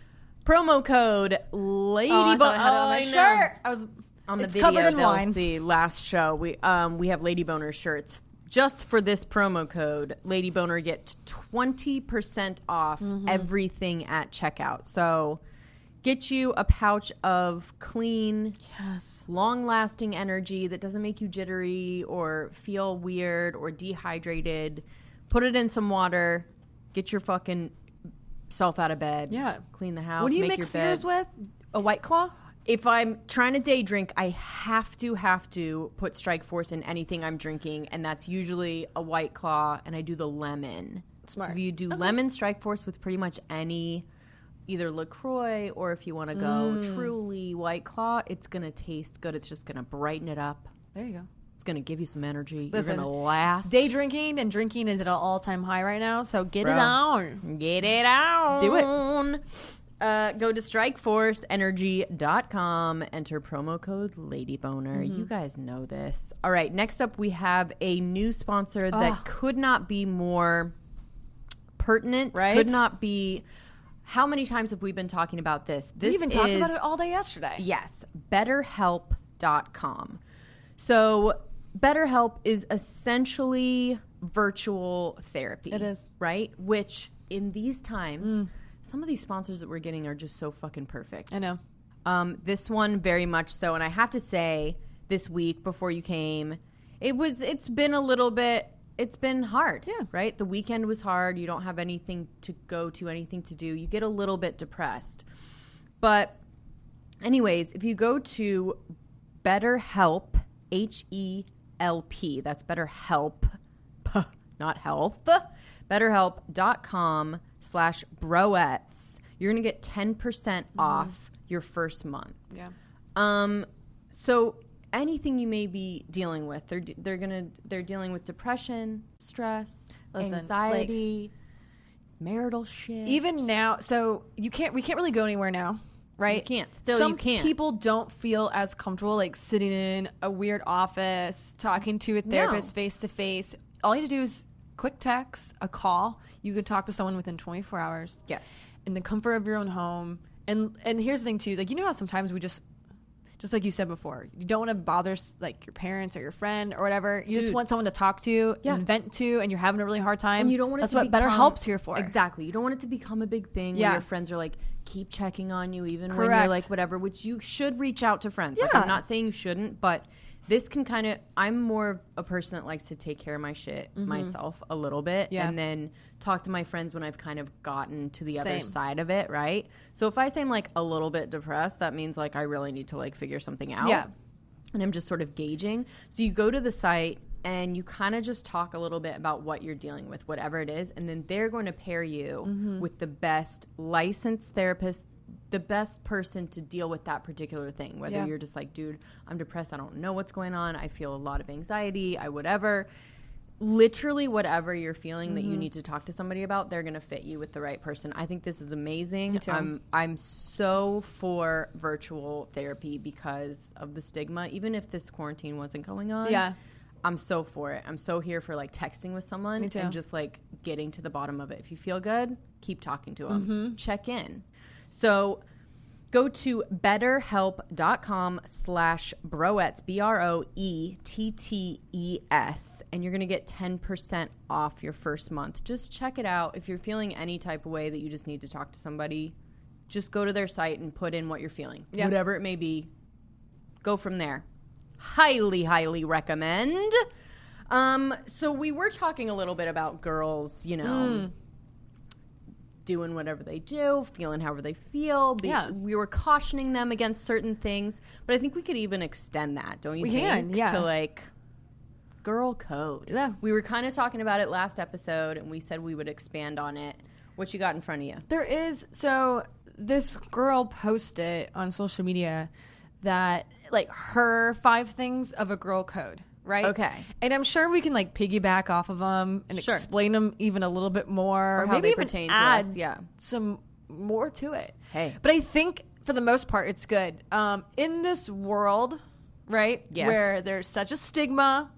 Promo code Lady Oh, I Boner. thought I had it on my I know. shirt. I was On the it's video, covered in they'll wine. see last show. We um we have Lady Boner shirts. Just for this promo code, Lady Boner get twenty percent off Mm-hmm. everything at checkout. So get you a pouch of clean, Yes. long-lasting energy that doesn't make you jittery or feel weird or dehydrated. Put it in some water. Get your fucking self out of bed. Yeah. Clean the house. What do you make mix your bed. yours with? A White Claw? If I'm trying to day drink, I have to have to put Strike Force in anything I'm drinking, and that's usually a White Claw, and I do the lemon. Smart. So if you do Okay. lemon Strike Force with pretty much any, either LaCroix or if you want to go Mm. truly White Claw, it's going to taste good. It's just going to brighten it up. There you go. It's going to give you some energy. Listen, You're going to last. Day drinking and drinking is at an all-time high right now, so get Bro. it on. Get it on. Do it. Uh, go to strike force energy dot com. Enter promo code LadyBoner. Mm-hmm. You guys know this. All right. Next up, we have a new sponsor that Ugh. could not be more pertinent. Right? Could not be. How many times have we been talking about this? This We even talked is- about it all day yesterday. Yes, better help dot com. So, BetterHelp is essentially virtual therapy. It is. Right? Which, in these times, some of these sponsors that we're getting are just so fucking perfect. I know. Um, this one, very much so. And I have to say, this week before you came, it was, it's been a little bit, it's been hard. Yeah. Right? The weekend was hard. You don't have anything to go to, anything to do. You get a little bit depressed. But, anyways, if you go to BetterHelp, H E L P, that's BetterHelp, not health, betterhelp.com slash broettes, you're going to get ten percent off your first month. Yeah. Um, so anything you may be dealing with, they're, they're going to, they're dealing with depression, stress, Listen, anxiety, marital shit. Even now, so you can't. We can't really go anywhere now, right? You can't. Still, Some you can't. people don't feel as comfortable like sitting in a weird office talking to a therapist face to face. All you have to do is quick text, a call. You can talk to someone within twenty-four hours. Yes. In the comfort of your own home. And and here's the thing too, like you know how sometimes we just just like you said before, you don't want to bother like your parents or your friend or whatever. You just Dude. want someone to talk to Yeah. and vent to, and you're having a really hard time. And you don't want it That's to what become, BetterHelp's here for. Exactly. You don't want it to become a big thing Yeah. where your friends are like, keep checking on you even when you're Correct. like whatever, which you should reach out to friends. Like, Yeah. I'm not saying you shouldn't, but this can kind of, I'm more a person that likes to take care of my shit myself a little bit Mm-hmm. Yeah. and then talk to my friends when I've kind of gotten to the other Same. side of it, right? So if I say I'm like a little bit depressed, that means like I really need to like figure something out. Yeah. And I'm just sort of gauging. So you go to the site and you kind of just talk a little bit about what you're dealing with, whatever it is. And then they're going to pair you Mm-hmm. with the best licensed therapist, the best person to deal with that particular thing. Whether Yeah. you're just like, dude, I'm depressed. I don't know what's going on. I feel a lot of anxiety. I whatever. Literally whatever you're feeling that Mm-hmm. you need to talk to somebody about, they're going to fit you with the right person. I think this is amazing. Me too. I'm I'm so for virtual therapy because of the stigma. Even if this quarantine wasn't going on, Yeah. I'm so for it. I'm so here for like texting with someone Me too. and just like getting to the bottom of it. If you feel good, keep talking to them. Mm-hmm. Check in. So go to betterhelp.com slash broettes, B R O E T T E S, and you're going to get ten percent off your first month. Just check it out. If you're feeling any type of way that you just need to talk to somebody, just go to their site and put in what you're feeling. Yeah. Whatever it may be, go from there. Highly, highly recommend. Um, so we were talking a little bit about girls, you know, Mm. doing whatever they do, feeling however they feel. Be, Yeah. We were cautioning them against certain things, but I think we could even extend that, don't you We think? can, yeah. To like girl code. Yeah. We were kind of talking about it last episode, and we said we would expand on it. What you got in front of you? There is, so this girl posted on social media that like her five things of a girl code, right? Okay. And I'm sure we can like piggyback off of them and Sure. explain them even a little bit more, Or how maybe they even pertain to add us, yeah. some more to it. Hey. But I think for the most part, it's good. Um, in this world, right, Yes. where there's such a stigma,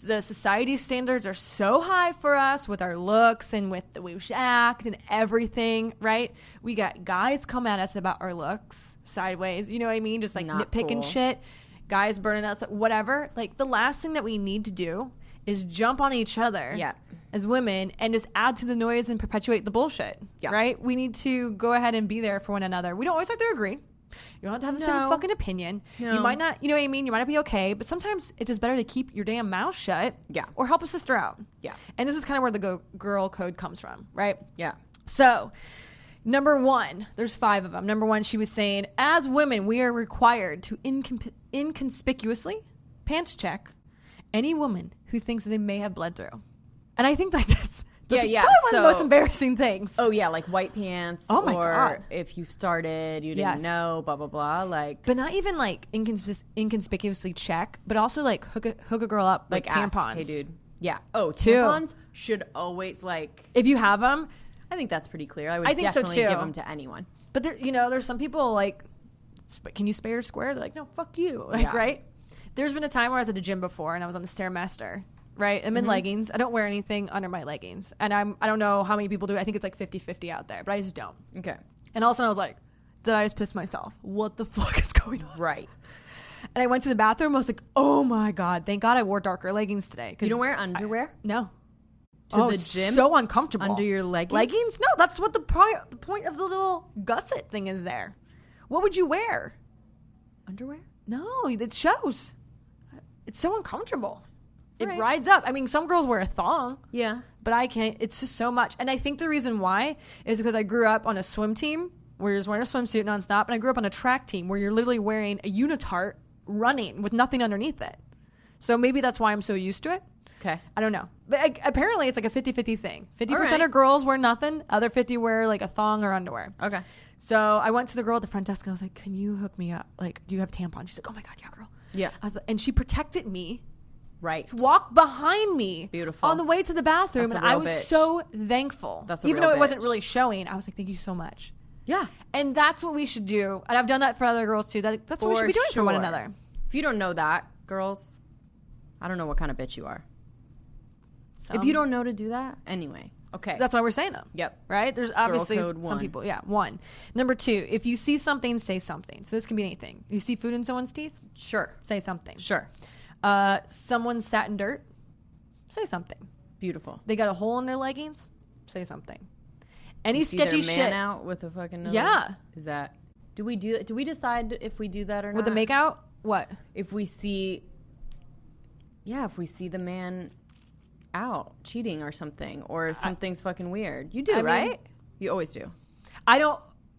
the society standards are so high for us with our looks and with the way we should act and everything, right? We got guys come at us about our looks sideways, you know what I mean? Just like Not nitpicking cool. shit, guys burning us, whatever. Like the last thing that we need to do is jump on each other Yeah. as women and just add to the noise and perpetuate the bullshit, Yeah. right? We need to go ahead and be there for one another. We don't always have to agree. You don't have to have the same No. fucking opinion. No. You might not, you know what I mean? You might not be okay, but sometimes it's just better to keep your damn mouth shut. Yeah. Or help a sister out. Yeah. And this is kind of where the go- girl code comes from, right? Yeah. So, number one, there's five of them. Number one, she was saying, as women, we are required to incom- inconspicuously pants check any woman who thinks they may have bled through. And I think like that's, that's Yeah, yeah. probably one of the So- most embarrassing things. Oh yeah, like white pants. Oh, my or God. if you've started, you didn't Yes. know, blah blah blah. Like But not even like incons- inconspicuously check, but also like hook a, hook a girl up like, like ask, tampons. hey dude. Yeah. Oh, Two. tampons should always like. If you have them, I think that's pretty clear. I would I think so, definitely too. give them to anyone. but there, you know, there's some people like, "Sp- can you spare a square? They're like, no, fuck you. Like, Yeah. right? There's been a time where I was at the gym before and I was on the Stairmaster, right? I'm in leggings. I don't wear anything under my leggings. And I'm, I don't know how many people do. I think it's like fifty-fifty out there, but I just don't. Okay. And all of a sudden I was like, did I just piss myself? What the fuck is going on? Right. And I went to the bathroom. I was like, oh my God. Thank God I wore darker leggings today. 'Cause You don't wear underwear I- no. to Oh, the it's gym so uncomfortable. under your leggings? Leggings? No, that's what the, pri- the point of the little gusset thing is there. What would you wear? Underwear? No, it shows. It's so uncomfortable. It Right. rides up. I mean, some girls wear a thong, Yeah. but I can't. It's just so much. And I think the reason why is because I grew up on a swim team where you're just wearing a swimsuit nonstop, and I grew up on a track team where you're literally wearing a unitard running with nothing underneath it. So maybe that's why I'm so used to it. Okay. I don't know. But I, apparently it's like a fifty-fifty thing. fifty percent All right. of girls wear nothing. Other fifty wear like a thong or underwear. Okay. So I went to the girl at the front desk and I was like, can you hook me up? Like, do you have tampons? She's like, oh my God, yeah, girl. Yeah. I was like, and she protected me, Right. walked behind me Beautiful. on the way to the bathroom. That's a and I real was bitch. so thankful. That's a Even real though it wasn't bitch. really showing, I was like, thank you so much. Yeah. And that's what we should do. And I've done that for other girls too. That, that's what we For should be doing for one sure. another. If you don't know that, girls, I don't know what kind of bitch you are. So, If you don't know to do that, anyway. Okay. that's why we're saying them. Yep. Right? There's obviously code some one. people. Yeah, one. Number two, if you see something, say something. So this can be anything. You see food in someone's teeth, Sure. say something. Sure. Uh, someone sat in dirt, say something. Beautiful. They got a hole in their leggings, say something. Any You see their sketchy man shit out with a fucking nose? Yeah. Is that? Do we do? Do we decide if we do that or with not? the makeout. What? If we see. Yeah, if we see the man out cheating or something, or if something's fucking weird, you do, I mean- right? You always do. I don't.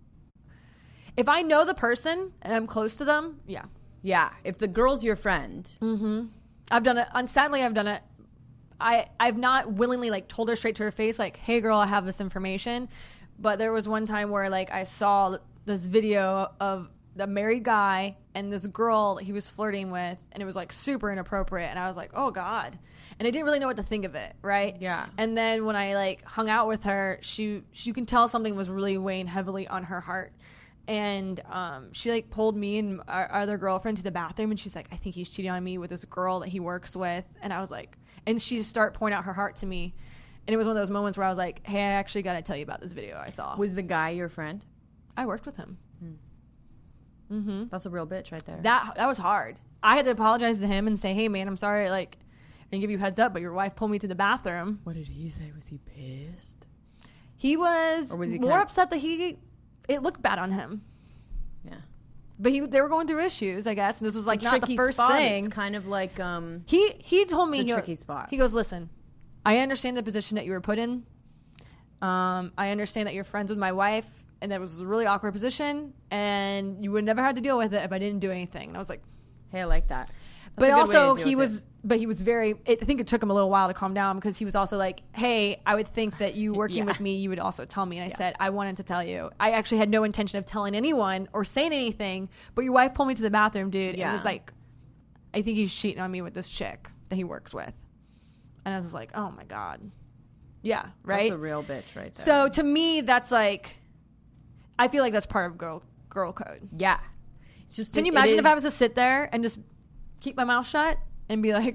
If I know the person and I'm close to them, yeah, Yeah. If the girl's your friend, I've done it. And sadly, I've done it. I I've not willingly like told her straight to her face like, "Hey, girl, I have this information." But there was one time where like I saw this video of the married guy and this girl that he was flirting with, and it was like super inappropriate, and I was like, "Oh God." And I didn't really know what to think of it, right? Yeah. And then when I like hung out with her, she, she you can tell something was really weighing heavily on her heart. And um, she like pulled me and our other girlfriend to the bathroom, and she's like, I think he's cheating on me with this girl that he works with. And I was like, and she just started pouring out her heart to me. And it was one of those moments where I was like, hey, I actually got to tell you about this video I saw. was the guy your friend? I worked with him. That's a real bitch right there. That that was hard. I had to apologize to him and say, hey, man, I'm sorry, like, and give you a heads up, but your wife pulled me to the bathroom. What did he say? Was he pissed? He was, Or was he more kind of- upset that he, it looked bad on him. Yeah. But he, they were going through issues, I guess, and this was like It's a not the tricky first spot. thing. It's kind of like um. He he told me It's a he, tricky spot. He goes, listen, I understand the position that you were put in. Um, I understand that you're friends with my wife, and that was a really awkward position, and you would never have to deal with it if I didn't do anything. And I was like, Hey, I like that. That's but a good way to also deal he with was, it. but he was very. It, I think it took him a little while to calm down because he was also like, hey, I would think that you working Yeah. with me, you would also tell me. And I said, I wanted to tell you. I actually had no intention of telling anyone or saying anything, but your wife pulled me to the bathroom, dude, Yeah. and was like, I think he's cheating on me with this chick that he works with. And I was just like, oh my God. Yeah, right? That's a real bitch right there. So to me, that's like, I feel like that's part of girl girl code. yeah, it's just. Can you it imagine if I is- was to sit there and just keep my mouth shut and be like,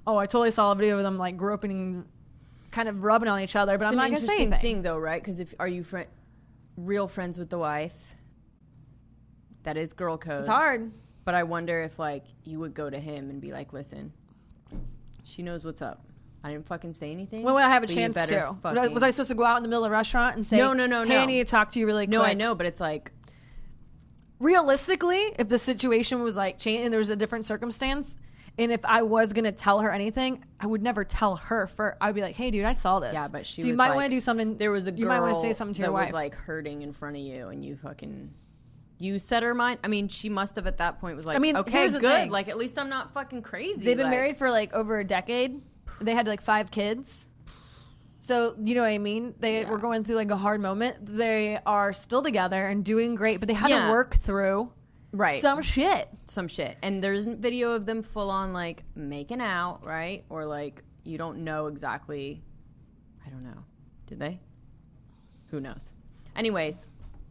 oh, I totally saw a video of them like groping, kind of rubbing on each other, but It's I'm an not going to say interesting anything. thing, though, right? Because if are you fri real friends with the wife? That is girl code. It's hard. But I wonder if like you would go to him and be like, listen, she knows what's up. I didn't fucking say anything. When would I have a but you chance better to? fucking- Was I supposed to go out in the middle of a restaurant and say, No, no, no, hey, no. I need to talk to you really quick? No, I know, but it's like, Realistically, if the situation was like changed and there was a different circumstance, and if I was going to tell her anything, I would never tell her first. I would be like, hey, dude, I saw this. yeah, but she so you was might like- want to do something. There was a girl you might want to say something to that your wife. was like hurting in front of you, and you fucking. You set her mind. I mean, she must have at that point was like, I mean, okay, here's the good. thing. Like, at least I'm not fucking crazy. They've been like, married for like over a decade. They had like five kids. So, you know what I mean? They Yeah. were going through like a hard moment. They are still together and doing great, but they had Yeah. to work through right some shit. some shit. And there isn't video of them full on like making out, right? Or like you don't know exactly. I don't know. Did they? Who knows? Anyways,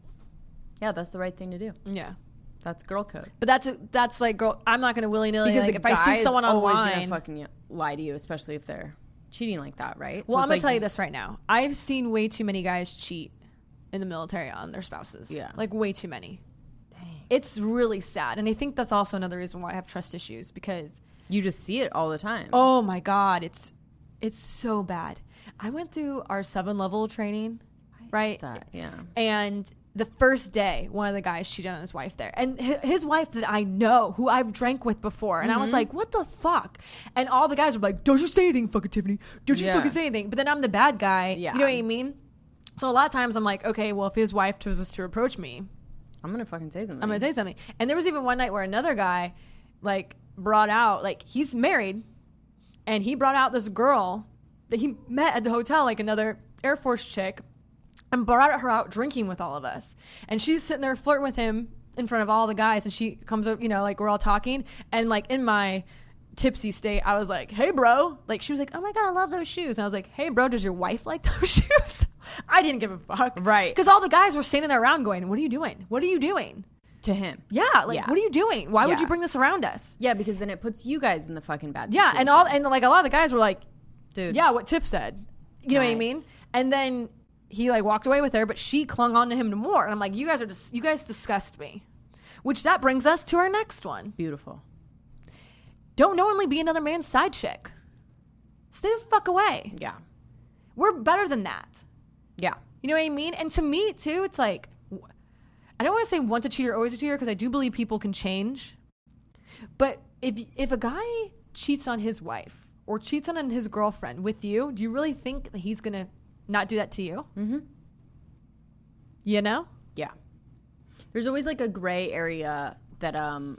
yeah, that's the right thing to do. Yeah. That's girl code. But that's that's like, girl, I'm not going to willy nilly. Because Like, the if I guy see is someone always online, gonna fucking lie to you, especially if they're cheating like that, right? So well, I'm it's gonna like- tell you this right now. I've seen way too many guys cheat in the military on their spouses. Yeah. Like way too many. Dang. It's really sad, and I think that's also another reason why I have trust issues because You just see it all the time. oh my god, it's it's so bad. I went through our seven level training, right? That, yeah. And the first day, one of the guys cheated on his wife there. And hi- his wife that I know, who I've drank with before. And I was like, what the fuck? And all the guys were like, don't you say anything, fucking Tiffany. Don't you Yeah. fucking say anything. But then I'm the bad guy. Yeah. You know what I mean? So a lot of times I'm like, okay, well, if his wife t- was to approach me, I'm gonna fucking say something. I'm going to say something. And there was even one night where another guy, like, brought out, like, he's married. And he brought out this girl that he met at the hotel, like another Air Force chick, and brought her out drinking with all of us. And she's sitting there flirting with him in front of all the guys. And she comes up, you know, like we're all talking. And like in my tipsy state, I was like, hey, bro. Like she was like, oh my God, I love those shoes. And I was like, hey, bro, does your wife like those shoes? I didn't give a fuck. Right. Because all the guys were standing there around going, what are you doing? What are you doing? To him. Yeah. Like, Yeah. what are you doing? Why would Yeah. you bring this around us? Yeah, because then it puts you guys in the fucking bad Yeah. situation. And all, and like a lot of the guys were like, dude. yeah, what Tiff said. You know what I Nice. mean? And then he like walked away with her, but she clung on to him more. And I'm like, you guys are just, you guys disgust me. Which that brings us to our next one. Beautiful. Don't knowingly be another man's side chick. Stay the fuck away. Yeah. We're better than that. Yeah. You know what I mean? And to me too, it's like, I don't want to say once a cheater, always a cheater, because I do believe people can change. But if if a guy cheats on his wife or cheats on his girlfriend with you, do you really think that he's gonna not do that to you? Mm-hmm. You know? Yeah. There's always like a gray area that um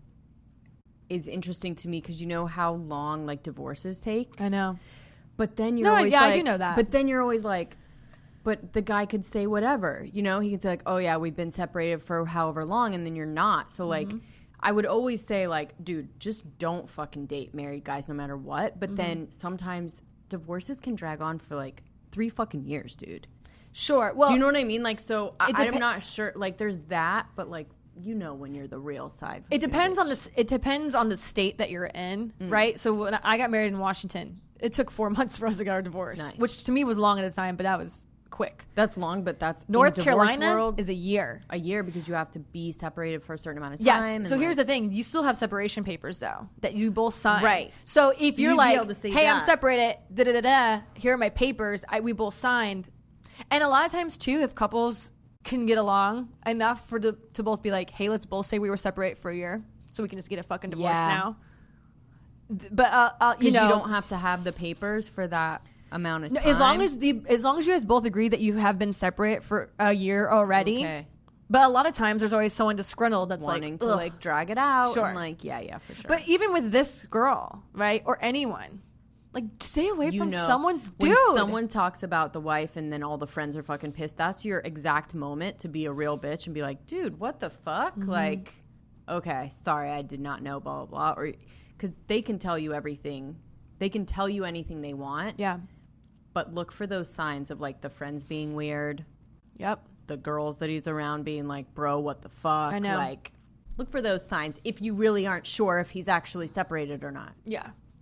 is interesting to me because you know how long like divorces take. I know. But then you're No, always yeah, I like, do know that. But then you're always like, but the guy could say whatever, you know? He could say like, oh yeah, we've been separated for however long, and then you're not. So like, Mm-hmm. I would always say like, dude, just don't fucking date married guys no matter what. But Mm-hmm. then sometimes divorces can drag on for like three fucking years, dude. Sure. Well, Do you know what I mean? Like, so I, It I'm depe- not sure. Like, there's that, but like, you know, when you're the real side. it fucking depends on bitch. the s- it depends on the state that you're in, Mm. right? So when I got married in Washington, it took four months for us to get our divorce, Nice. which to me was long at the time, but that was quick. That's long, but that's North in divorce Carolina world, is a year. a year because you have to be separated for a certain amount of Yes. time. So here's the thing: you still have separation papers, though, that you both sign. Right. So if So you're you'd be like, able to say "Hey, I'm that. separated," da da da da. Here are my papers. I, we both signed. And a lot of times too, if couples can get along enough for to, to both be like, "Hey, let's both say we were separated for a year, so we can just get a fucking divorce Yeah. now." Th- But uh, uh, you because you, know, don't have to have the papers for that amount of no, time. as long as the as long as you guys both agree that you have been separate for a year already. Okay. But a lot of times, there's always someone disgruntled that's wanting like, to "Ugh." like drag it out, Sure. and like yeah, yeah, for sure. But even with this girl, right, or anyone, like stay away you from know, someone's when dude. someone talks about the wife and then all the friends are fucking pissed, that's your exact moment to be a real bitch and be like, dude, what the fuck? Mm-hmm. Like, okay, sorry, I did not know, blah, blah, blah. Or because they can tell you everything. They can tell you anything they want. Yeah. But look for those signs of like the friends being weird, Yep. the girls that he's around being like, bro, what the fuck? I know. Like, look for those signs if you really aren't sure if he's actually separated or not. Yeah.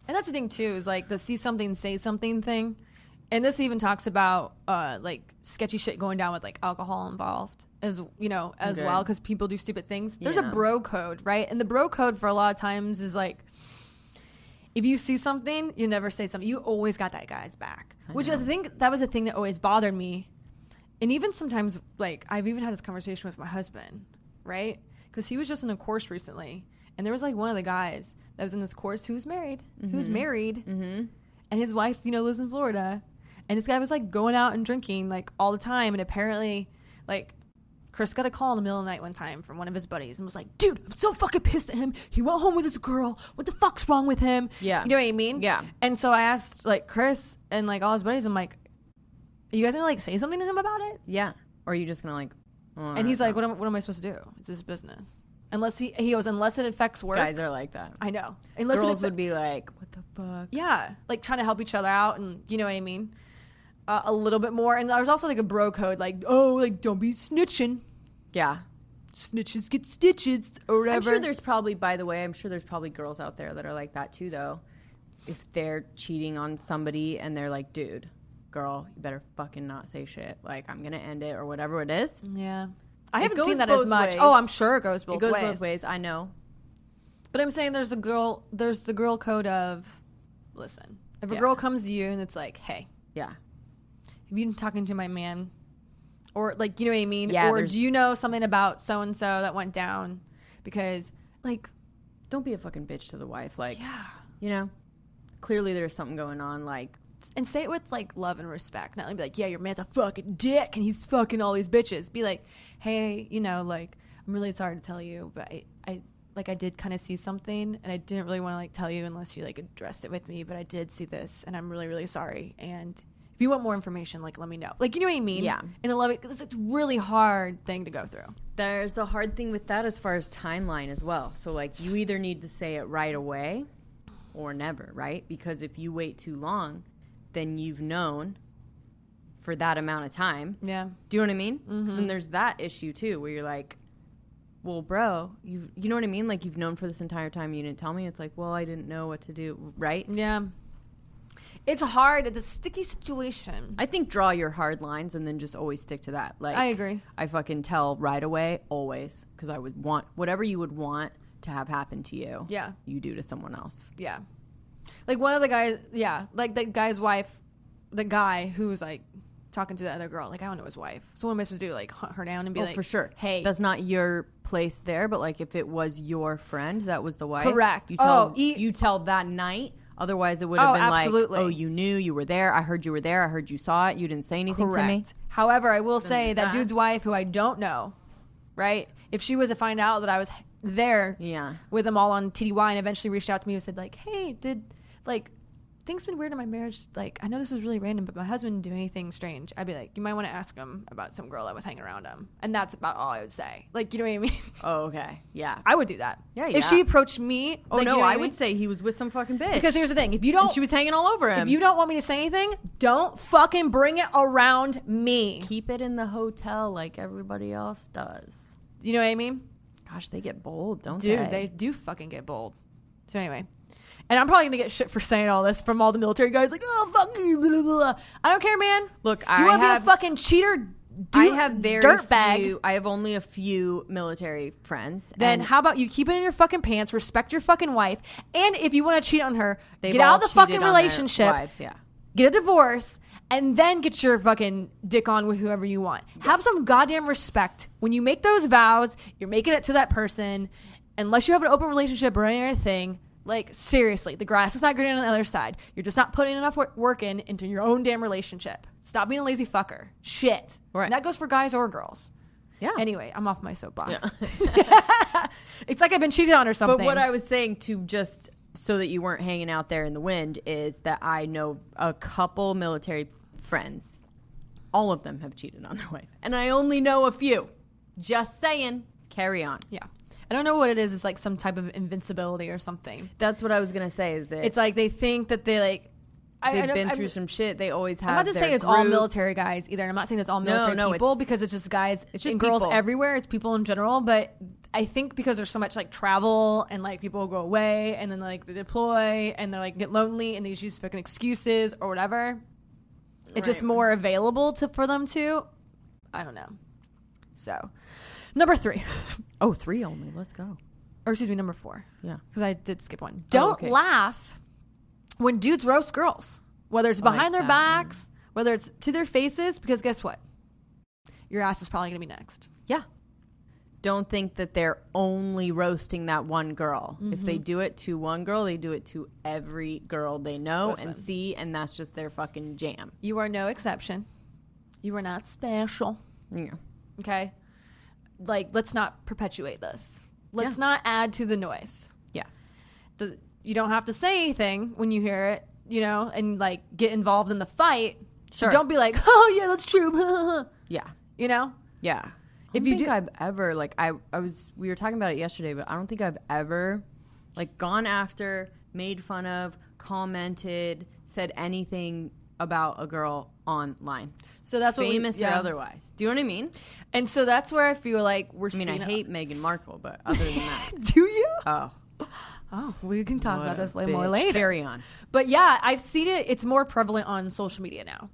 And that's the thing too, is like the see something, say something thing. And this even talks about uh, like sketchy shit going down with like alcohol involved as, you know, as Good. well, because people do stupid things. There's Yeah. a bro code, right? And the bro code for a lot of times is like, if you see something, you never say something. You always got that guy's back, I which know. I think that was a thing that always bothered me. And even sometimes, like, I've even had this conversation with my husband, right? Because he was just in a course recently. And there was like one of the guys that was in this course who was married, mm-hmm. who was married, Mm-hmm. and his wife, you know, lives in Florida. And this guy was like going out and drinking like all the time. And apparently, like, Chris got a call in the middle of the night one time from one of his buddies and was like, dude, I'm so fucking pissed at him. He went home with his girl. What the fuck's wrong with him? Yeah. You know what I mean? Yeah. And so I asked like Chris and like all his buddies, I'm like, are you guys gonna like say something to him about it? Yeah. Or are you just gonna like? Oh, And he's I like, don't what am, what am I supposed to do? It's his business. Unless he, he goes, unless it affects know. work. Guys are like that. I know. Unless Girls it would be like, what the fuck? Yeah, like trying to help each other out, and you know what I mean, uh, a little bit more. And there's also like a bro code, like, oh, like don't be snitching. Yeah. Snitches get stitches or whatever. I'm sure there's probably, by the way, I'm sure there's probably girls out there that are like that too, though. If they're cheating on somebody and they're like, dude, girl, you better fucking not say shit. Like, I'm going to end it or whatever it is. Yeah. I It haven't goes seen that as both much. ways. Oh, I'm sure it goes both it goes ways. both ways. I know. But I'm saying there's a girl, there's the girl code of, listen, if a Yeah. girl comes to you and it's like, hey, Yeah. have you been talking to my man? Or like, you know what I mean? Yeah, or there's- do you know something about so-and-so that went down? Because like, Don't be a fucking bitch to the wife. Like, yeah. you know, clearly there's something going on. Like, And say it with like love and respect, not like be like, yeah, your man's a fucking dick and he's fucking all these bitches. Be like, hey, you know, like, I'm really sorry to tell you, but I, I like I did kind of see something and I didn't really want to like tell you unless you like addressed it with me, but I did see this and I'm really, really sorry. And if you want more information, like let me know. Like, you know what I mean? Yeah. And I love it because it's a really hard thing to go through. there's the hard thing with that as far as timeline as well. So, like, you either need to say it right away or never, right? Because if you wait too long, then you've known for that amount of time. Yeah. Do you know what I mean? Because Mm-hmm. then there's that issue too, where you're like, well, bro, you you know what I mean? Like, you've known for this entire time, you didn't tell me. It's like, well, I didn't know what to do, right? Yeah. It's hard. It's a sticky situation. I think draw your hard lines and then just always stick to that. Like, I agree. I fucking tell right away, always, because I would want whatever you would want to have happen to you. Yeah. You do to someone else. Yeah. Like one of the guys, yeah, like the guy's wife, the guy who's like talking to the other girl, like I don't know his wife. So what am I supposed to do? Like hunt her down and be Oh, like, for sure. Hey, That's not your place there, but like if it was your friend that was the wife. Correct. You tell, Oh, e- you tell that night. Otherwise, it would have Oh, been absolutely. like, oh, you knew, you were there. I heard you were there. I heard you saw it. You didn't say anything to me. correct. However, I will say do that that. dude's wife, who I don't know, right? If she was to find out that I was there Yeah. with them all on T D Y and eventually reached out to me and said like, hey, did like things been weird in my marriage? Like, I know this is really random, but my husband didn't do anything strange. I'd be like, you might want to ask him about some girl that was hanging around him. And that's about all I would say. Like, you know what I mean? Oh, okay. Yeah. I would do that. Yeah, If yeah. she approached me, Oh, like, no, you know what I mean? would say he was with some fucking bitch. Because here's the thing: if you don't, and she was hanging all over him. if you don't want me to say anything, don't fucking bring it around me. keep it in the hotel like everybody else does. You know what I mean? Gosh, they get bold, don't Dude, they? they do fucking get bold. So anyway, and I'm probably gonna get shit for saying all this from all the military guys, like, oh fuck you, blah, blah, blah. I don't care, man. Look, you I want to be have- a fucking cheater? Dude, I have very dirtbag. few. I have only a few military friends. Then and how about you keep it in your fucking pants, respect your fucking wife, and if you want to cheat on her, they've get all out of the cheated fucking on their relationship, wives, yeah. get a divorce, and then get your fucking dick on with whoever you want. Have some goddamn respect. When you make those vows, you're making it to that person. Unless you have an open relationship or any other thing, like, seriously, the grass is not green on the other side. You're just not putting enough wor- work in into your own damn relationship. Stop being a lazy fucker. Shit. Right. And that goes for guys or girls. Yeah. Anyway, I'm off my soapbox. Yeah. It's like I've been cheated on or something. But what I was saying to just so that you weren't hanging out there in the wind is that I know a couple military friends. All of them have cheated on their wife. And I only know a few. Just saying. Carry on. Yeah. I don't know what it is. It's like some type of invincibility or something. That's what I was going to say. Is it? It's like they think that they like. I, They've I don't- been I'm- through some shit. They always have. I'm not to their say it's all group. military guys either. And I'm not saying it's all military no, people it's- because it's just guys it's just and girls people. everywhere. It's people in general. But I think because there's so much like travel and like people go away and then like they deploy and they're like get lonely and they just use fucking excuses or whatever. It's Right. just more available to for them to. I don't know. So, number three. Oh, three only. Let's go. Or excuse me, number four. Yeah. Because I did skip one. Don't okay. laugh when dudes roast girls. Whether it's I like behind their that backs, whether it's to their faces, because guess what? Your ass is probably going to be next. Yeah. Don't think that they're only roasting that one girl. Mm-hmm. If they do it to one girl, they do it to every girl they know Listen. and see, and that's just their fucking jam. You are no exception. You are not special. Yeah. Okay? Like, let's not perpetuate this. Let's Yeah. not add to the noise. Yeah. The, you don't have to say anything when you hear it, you know, and like get involved in the fight. Sure. Don't be like, oh, yeah, that's true. Yeah. You know? Yeah. If I don't you think do- I've ever like I I was we were talking about it yesterday, but I don't think I've ever like gone after, made fun of, commented, said anything about a girl online. So that's what we- famous or yeah. otherwise. Do you know what I mean? And so that's where I feel like we're I mean, I seeing. hate Meghan Markle, but other than that, Do you? oh, Oh, we can talk what about a this more bitch. later. Carry on. But yeah, I've seen it. It's more prevalent on social media now.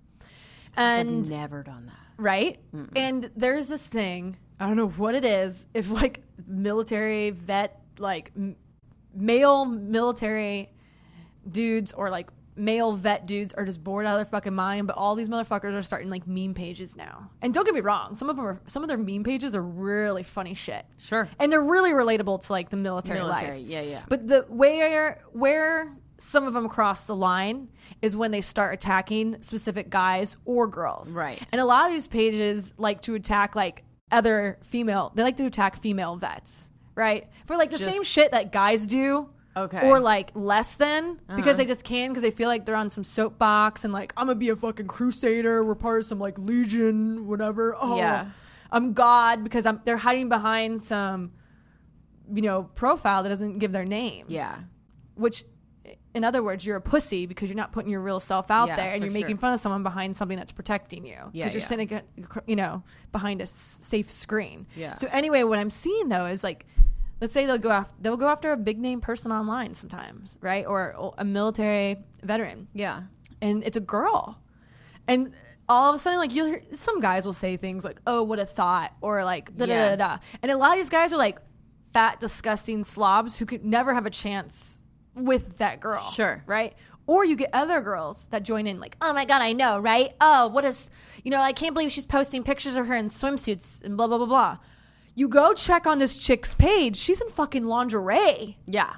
And I've never done that. right? Mm-mm. And there's this thing, I don't know what it is, if like military vet, like m- male military dudes or like male vet dudes are just bored out of their fucking mind, but all these motherfuckers are starting like meme pages now. And don't get me wrong, some of them are, some of their meme pages are really funny shit. Sure. And they're really relatable to like the military, Military, life. yeah, yeah. But the where where some of them cross the line is when they start attacking specific guys or girls. Right. And a lot of these pages like to attack like other female, they like to attack female vets, right? For like the Just- same shit that guys do. Okay. Or like less than Uh-huh. because they just can because they feel like they're on some soapbox and like I'm gonna be a fucking crusader. We're part of some like legion, whatever. Oh, Yeah. I'm God because I'm. They're hiding behind some, you know, profile that doesn't give their name. Yeah. Which, in other words, you're a pussy because you're not putting your real self out Yeah, there and for you're making sure. fun of someone behind something that's protecting you. Because Yeah, you're yeah. sitting, at- you know, behind a s- safe screen. Yeah. So anyway, what I'm seeing though is like, let's say they'll go after they'll go after a big name person online sometimes, right? Or a military veteran, Yeah. and it's a girl, and all of a sudden, like you, will some guys will say things like, "Oh, what a thought," or like da da Yeah. da da. And a lot of these guys are like fat, disgusting slobs who could never have a chance with that girl. Sure. Right? Or you get other girls that join in like, oh my God, I know, right? Oh, what is, you know, I can't believe she's posting pictures of her in swimsuits and blah, blah, blah, blah. You go check on this chick's page. She's in fucking lingerie. Yeah.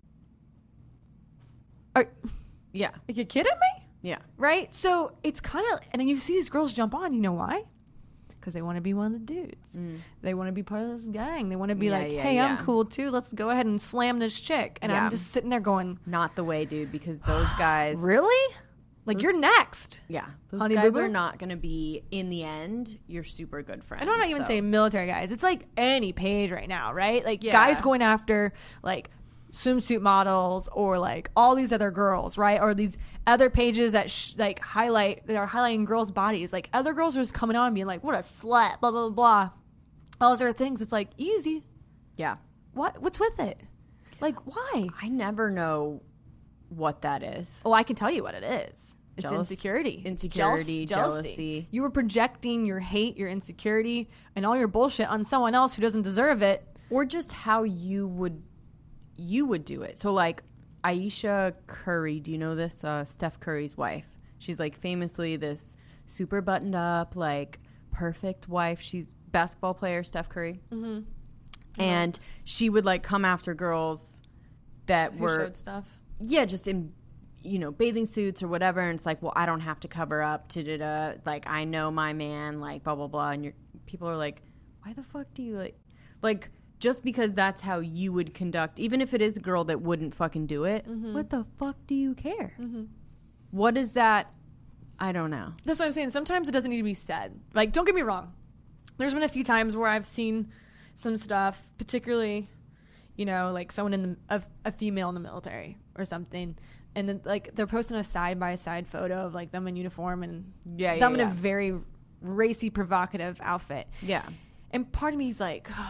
Are, Yeah. are you kidding me? Yeah. Right? So it's kind of, and then you see these girls jump on. You know why? Because they want to be one of the dudes. Mm. They want to be part of this gang. They want to be Yeah, like, yeah, hey, yeah. I'm cool too. Let's go ahead and slam this chick. And Yeah. I'm just sitting there going, Not the way, dude, because those guys. really? Like, Those- you're next. Yeah. Those Honey guys boo boo? are not going to be, in the end, your super good friends. And I'm not even so. saying military guys. It's like any page right now, right? Like Yeah. guys going after like swimsuit models or like all these other girls, right? Or these other pages that sh- like highlight, they are highlighting girls' bodies. Like other girls are just coming on and being like, what a slut, blah, blah, blah, blah. All those other things. It's like, easy. Yeah. What? What's with it? Like, why? I never know what that is. Oh, I can tell you what it is. It's Jealous- insecurity. It's insecurity, jealous- jealousy. You were projecting your hate, your insecurity, and all your bullshit on someone else who doesn't deserve it. Or just how you would you would do it. So like Aisha Curry, do you know this? Uh, Steph Curry's wife. She's like famously this super buttoned up, like perfect wife. She's basketball player Steph Curry. Mm-hmm. And she would like come after girls that Who were showed stuff. yeah, just in, you know, bathing suits or whatever. And it's like, well, I don't have to cover up. Da, da, da. Like, I know my man, like, blah, blah, blah. And you're, people are like, why the fuck do you, like, like, just because that's how you would conduct, even if it is a girl that wouldn't fucking do it, Mm-hmm. what the fuck do you care? Mm-hmm. What is that? I don't know. That's what I'm saying. Sometimes it doesn't need to be said. Like, don't get me wrong. There's been a few times where I've seen some stuff, particularly, you know, like someone in the, a, a female in the military or something. And then, like, they're posting a side-by-side photo of, like, them in uniform and Yeah, yeah, them in yeah. a very racy, provocative outfit. Yeah. And part of me is like,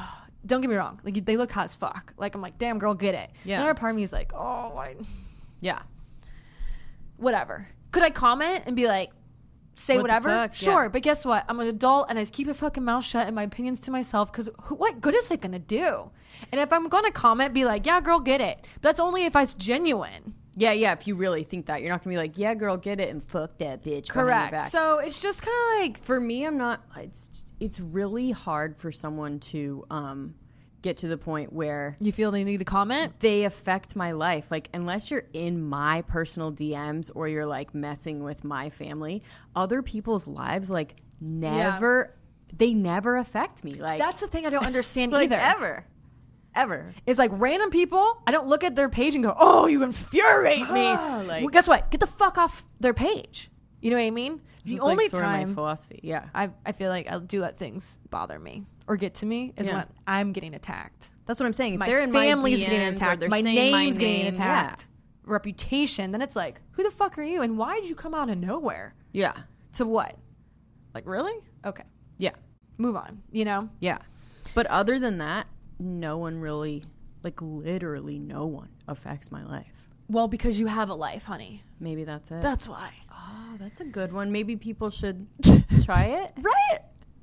don't get me wrong. Like, they look hot as fuck. Like, I'm like, damn, girl, get it. Yeah. Another part of me is like, oh, I, Yeah. whatever. Could I comment and be like, say What the whatever? fuck? Sure, Yeah. but guess what? I'm an adult and I just keep a fucking mouth shut and my opinions to myself because what good is it going to do? And if I'm going to comment, be like, yeah, girl, get it. But that's only if it's genuine. Yeah, yeah. If you really think that, you're not gonna be like, "Yeah, girl, get it," and fuck that bitch. behind your Correct. back. So it's just kind of like, For me, I'm not. It's it's really hard for someone to um get to the point where you feel they need to comment? they affect my life. Like, unless you're in my personal D Ms or you're like messing with my family, other people's lives like never. They never affect me. Like That's the thing I don't understand like either. ever, ever. It's like random people. I don't look at their page and go, "Oh, you infuriate me." Like- Well, guess what? Get the fuck off their page. You know what I mean? The Just, like, only sort of my time philosophy. Yeah, I I feel like I do let things bother me or get to me is Yeah. when I'm getting attacked. that's what I'm saying. If My they're in family's my D Ms getting or attacked. they're My saying name's my getting name, attacked. Reputation. Then it's like, who the fuck are you? And why did you come out of nowhere? Yeah, yeah, To what? Like, really? Okay. yeah, Move on. You know? yeah. But other than that, no one really, like literally, no one affects my life. Well, because you have a life, honey. Maybe that's it. That's why. Oh, that's a good one. Maybe people should try it. Right?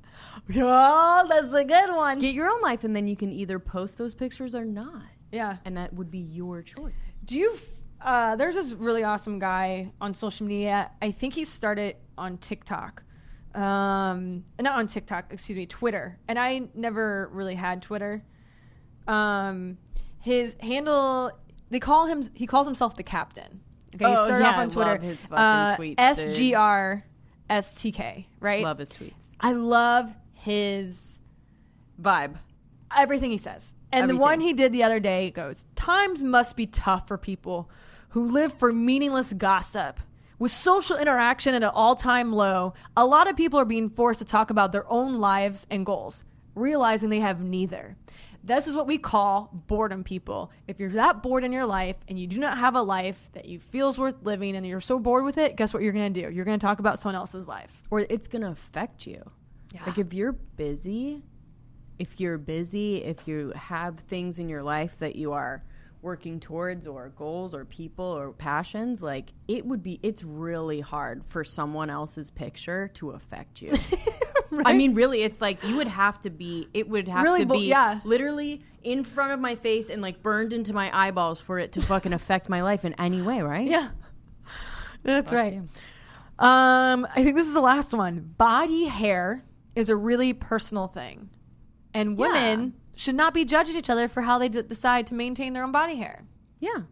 Yeah, that's a good one. Get your own life, and then you can either post those pictures or not, Yeah. and that would be your choice. Do you? f- Uh, there's this really awesome guy on social media. I think he started on TikTok. Um, not on TikTok, excuse me, Twitter. And I never really had Twitter. Um, his handle, they call him. He calls himself the Captain. Okay, he Oh, started yeah, off I on Twitter. love his fucking uh, tweets, dude. S G R S T K, right? Love his tweets. I love his Vibe. everything he says. And Everything. the one he did the other day goes, times must be tough for people who live for meaningless gossip. With social interaction at an all-time low, a lot of people are being forced to talk about their own lives and goals, realizing they have neither. This is what we call boredom, people. If you're that bored in your life and you do not have a life that you feel is worth living and you're so bored with it, guess what you're going to do? You're going to talk about someone else's life. Or it's gonna affect you. Yeah. Like if you're busy, if you're busy, if you have things in your life that you are working towards or goals or people or passions, like it would be, it's really hard for someone else's picture to affect you. Right? I mean, really, it's like you would have to be, it would have Really to bo- be yeah. literally in front of my face and like burned into my eyeballs for it to fucking affect my life in any way, right? Yeah. That's Fuck right. you. Um, I think this is the last one. Body hair is a really personal thing. And women Yeah. should not be judging each other for how they d- decide to maintain their own body hair. Yeah.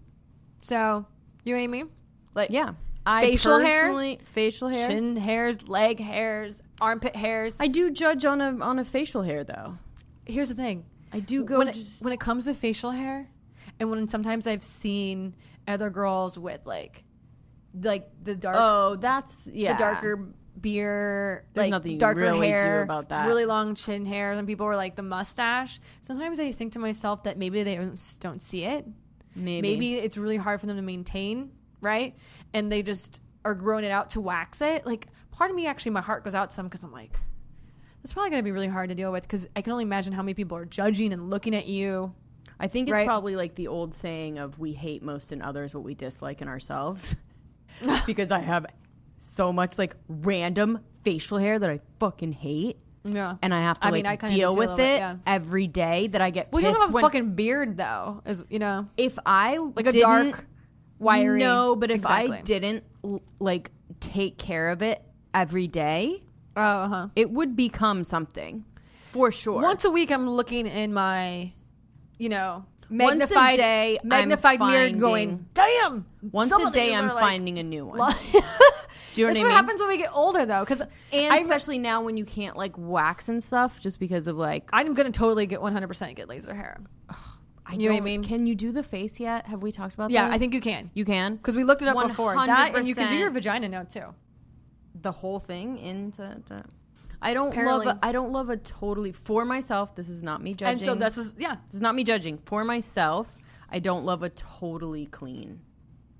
So, you know what I mean? Like, Yeah. I Facial hair? personally- facial hair. chin hairs, leg hairs, armpit hairs. I do judge on a on a facial hair though. Here's the thing. I do go when it, just, when it comes to facial hair, and when sometimes I've seen other girls with like, like the dark, oh, that's yeah. the darker beard, There's like nothing you darker really do hair, about that. really long chin hair, and people were like the mustache. Sometimes I think to myself that maybe they don't, don't see it. maybe. Maybe it's really hard for them to maintain, right? And they just are growing it out to wax it. Like, part of me, actually, my heart goes out to them because I'm like, that's probably going to be really hard to deal with because I can only imagine how many people are judging and looking at you. I think it's right? probably like the old saying of we hate most in others what we dislike in ourselves. Because I have so much like random facial hair that I fucking hate. Yeah. And I have to I like mean, I kinda deal do too a with little bit, it yeah. every day that I get Well, you pissed don't have a when fucking beard, though, is you know, if I like a didn't- dark, wiry. No, but if exactly. I didn't l- like take care of it every day, oh, uh-huh. it would become something for sure. Once a week, I'm looking in my, you know, Once a magnified, day, I'm magnified mirror, finding- going, damn. Once some a of day, these I'm are, like, finding a new one. lo- Do you know That's what I what mean? happens when we get older, though, because And I, especially now when you can't like wax and stuff, just because of like I'm gonna totally get one hundred percent get laser hair. I You know what I don't- mean? Can you do the face yet? Have we talked about Yeah, this? I think you can you can because we looked it up before. That and you can do your one hundred percent vagina now too. the whole thing into. To, I don't Apparently. love. A, I don't love a totally for myself. This is not me judging. And so this is yeah. This is not me judging for myself. I don't love a totally clean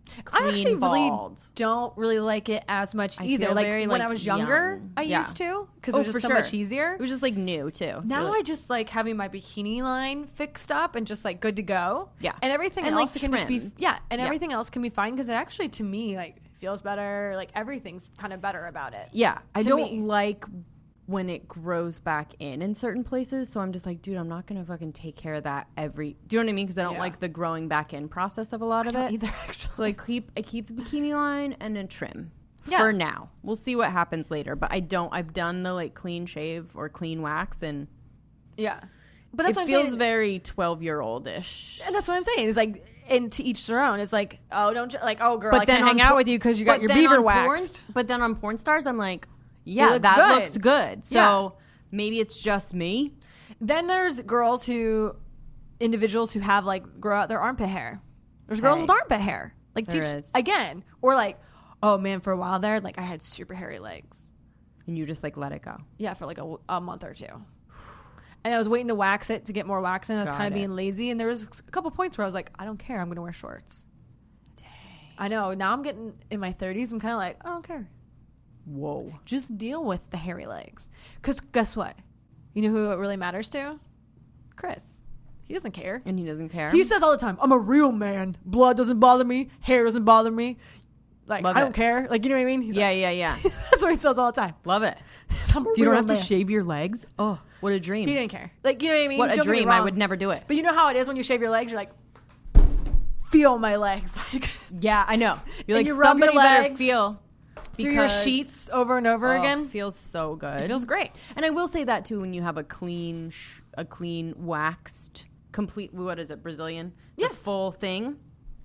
clean I actually bald. really don't really like it as much I either. feel Like very, when like, I was younger, young. I Yeah. used to because Oh, it was for just so sure. much easier. It was just like new too. Now Really. I just like having my bikini line fixed up and just like good to go. Yeah. and everything And, like, else can just be trimmed. yeah, and Yeah. everything else can be fine because it actually to me like feels better. Like everything's kind of better about it. Yeah, I To don't me. like when it grows back in in certain places. So I'm just like, dude, I'm not gonna fucking take care of that every. Do you know what I mean? Because I don't Yeah. like the growing back in process of a lot of don't it. either, actually. So I keep I keep the bikini line and a trim Yeah. for now. We'll see what happens later. But I don't. I've done the like clean shave or clean wax, and Yeah, but that's it what I'm feels saying. very twelve year old ish. And that's what I'm saying. It's like, and to each their own. It's like, oh, don't ju- like, oh, girl, But I then can't hang on out por- with you because you got but your then beaver on waxed. porn- but then on porn stars, I'm like, yeah, looks that good. looks good. So Yeah. maybe it's just me. Then there's girls who, individuals who have like grow out their armpit hair. There's girls Okay. with armpit hair. Like There teach is. again, or like, oh man, for a while there, like I had super hairy legs. And you just like let it go. Yeah, for like a, a month or two. And I was waiting to wax it to get more wax in. I was Got kind of it. being lazy, and there was a couple points where I was like, I don't care. I'm going to wear shorts. Dang. I know. Now I'm getting in my thirties. I'm kind of like, I don't care. Whoa. Just deal with the hairy legs. Because guess what? You know who it really matters to? Chris. He doesn't care. And he doesn't care. He says all the time, I'm a real man. Blood doesn't bother me. Hair doesn't bother me. Like, Love I it. don't care. Like, you know what I mean? He's yeah, like, yeah, yeah. that's what he says all the time. Love it. I'm a You don't real have to man. shave your legs. Oh, what a dream. He didn't care. Like, you know what I mean? What a Don't get me dream. I wrong. would never do it. But you know how it is when you shave your legs? You're like, feel my legs. Like, Yeah, I know. You're And like, you rub your somebody better legs feel. through your because- sheets over and over Oh, again. feels so good. It feels great. And I will say that too when you have a clean, sh- a clean waxed, complete. What is it? Brazilian. Yeah. The full thing.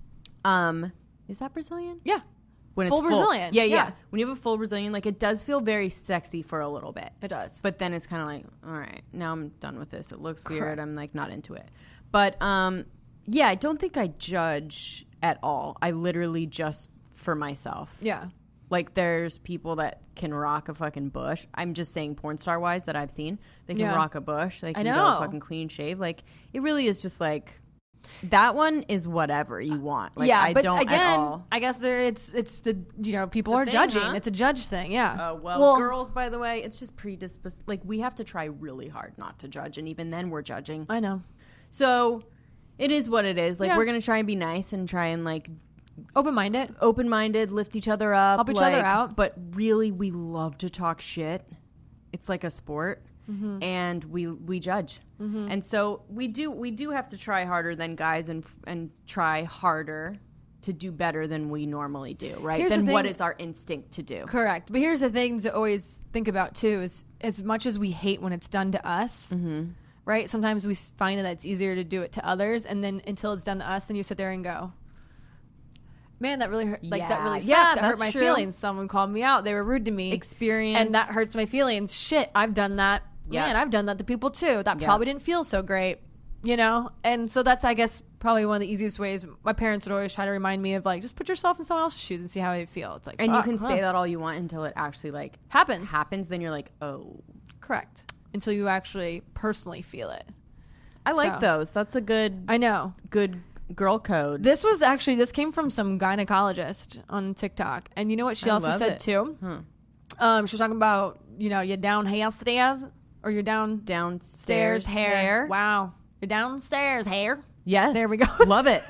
Um, is that Brazilian? Yeah. When Full Brazilian, Yeah, yeah, yeah. When you have a full Brazilian, like it does feel very sexy for a little bit. It does. But then it's kind of like, all right, now I'm done with this. It looks weird. Correct. I'm like not into it. But um, yeah, I don't think I judge at all. I literally just for myself. Yeah. Like there's people that can rock a fucking bush. I'm just saying porn star wise that I've seen. They can Yeah. rock a bush. They I can go know. fucking clean shave. Like it really is just like that one is whatever you want. Like yeah, I but don't again, at all. I guess there, it's it's the you know people It's a are thing, judging. huh? It's a judge thing. Yeah. Oh, well, girls, by the way, it's just predisposed. Like, we have to try really hard not to judge, and even then we're judging. I know. So, it is what it is. Like, Yeah. we're going to try and be nice and try and, like, Open minded. open-minded, lift each other up. Help each like, other out. But really, we love to talk shit. It's like a sport. Mm-hmm. And we we judge. And so, we do we do have to try harder than guys and and try harder to do better than we normally do, right? Here's the Than what thing- is our instinct to do. Correct. But here's the thing to always think about too: is as much as we hate when it's done to us, Mm-hmm. right? Sometimes we find that it's easier to do it to others, and then until it's done to us, then you sit there and go, "Man, that really hurt. Like that Yeah. really sucked. Yeah, that hurt that's my true. feelings. Someone called me out. They were rude to me. Experience. and that hurts my feelings. Shit, I've done that. Yeah. Man, I've done that to people too. That Yeah. probably didn't feel so great, you know. And so that's, I guess, probably one of the easiest ways. My parents would always try to remind me of like, just put yourself in someone else's shoes and see how they feel. It's like, And you fuck, can huh. say that all you want until it actually like Happens. happens. Then you're like, oh, Correct. Until you actually personally feel it. I like So. those. That's a good, I know. good girl code. This was actually, this came from some gynecologist on TikTok. And you know what she I also love said it. too? Hmm. Um, she was talking about, you know, you're down downstairs or you're downstairs Downstairs hair. Wow. You're downstairs hair. Yes. There we go. Love it.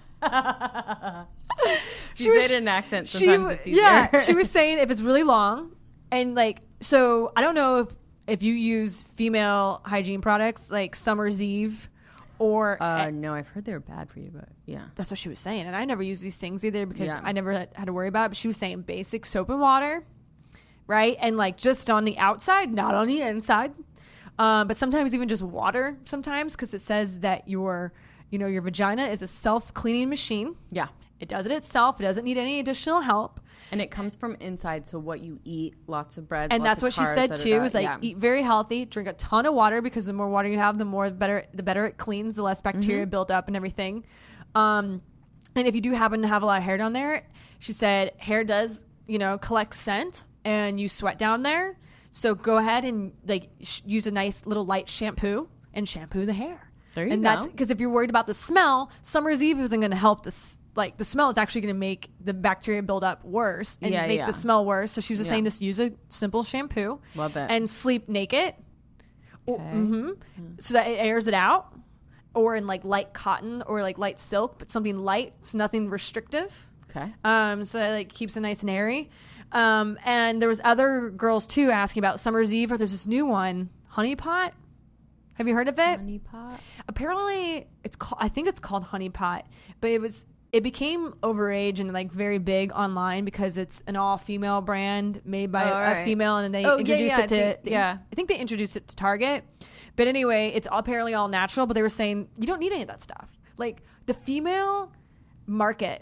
She you was- say it in an accent. She, Sometimes it's easier. yeah, she was saying if it's really long and like, so I don't know if, if you use female hygiene products like Summer's Eve or Uh, no, I've heard they're bad for you, but yeah. that's what she was saying. And I never use these things either because Yeah. I never had, had to worry about it. But she was saying basic soap and water, right? And like just on the outside, not on the inside. Um, but sometimes even just water sometimes because it says that your, you know, your vagina is a self-cleaning machine. Yeah. It does it itself. It doesn't need any additional help. And it comes from inside, so what you eat, lots of bread, And that's what she said too, is like yeah. eat very healthy, drink a ton of water because the more water you have, the more better the better it cleans, the less bacteria Mm-hmm. build up and everything. Um, and if you do happen to have a lot of hair down there, she said hair does, you know, collect scent and you sweat down there. So go ahead and like sh- use a nice little light shampoo and shampoo the hair. There you and go. that's because if you're worried about the smell, Summer's Eve isn't going to help this like the smell is actually going to make the bacteria build up worse and Yeah, make yeah. the smell worse. So she was just Yeah. saying just use a simple shampoo. Love it. And sleep naked. Okay. Mm-hmm. So that it airs it out, or in like light cotton or like light silk, but something light, so nothing restrictive. Okay. Um, so that like keeps it nice and airy. Um, and there was other girls too asking about Summer's Eve, or there's this new one, Honey Pot. Have you heard of it? Honey pot. Apparently, it's called. I think it's called Honey Pot, but it was. It became overage and like very big online because it's an all-female brand made by Oh, a, right. a female, and then they Oh, yeah, introduced yeah, it to. I think- they- yeah. I think they introduced it to Target. But anyway, it's all, apparently all natural. But they were saying you don't need any of that stuff. Like the female market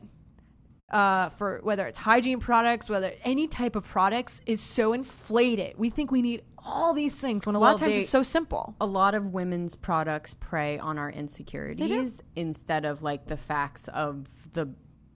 uh, for whether it's hygiene products, whether any type of products, is so inflated. We think we need all these things when a lot Well, of times they- it's so simple. A lot of women's products prey on our insecurities instead of like the facts of the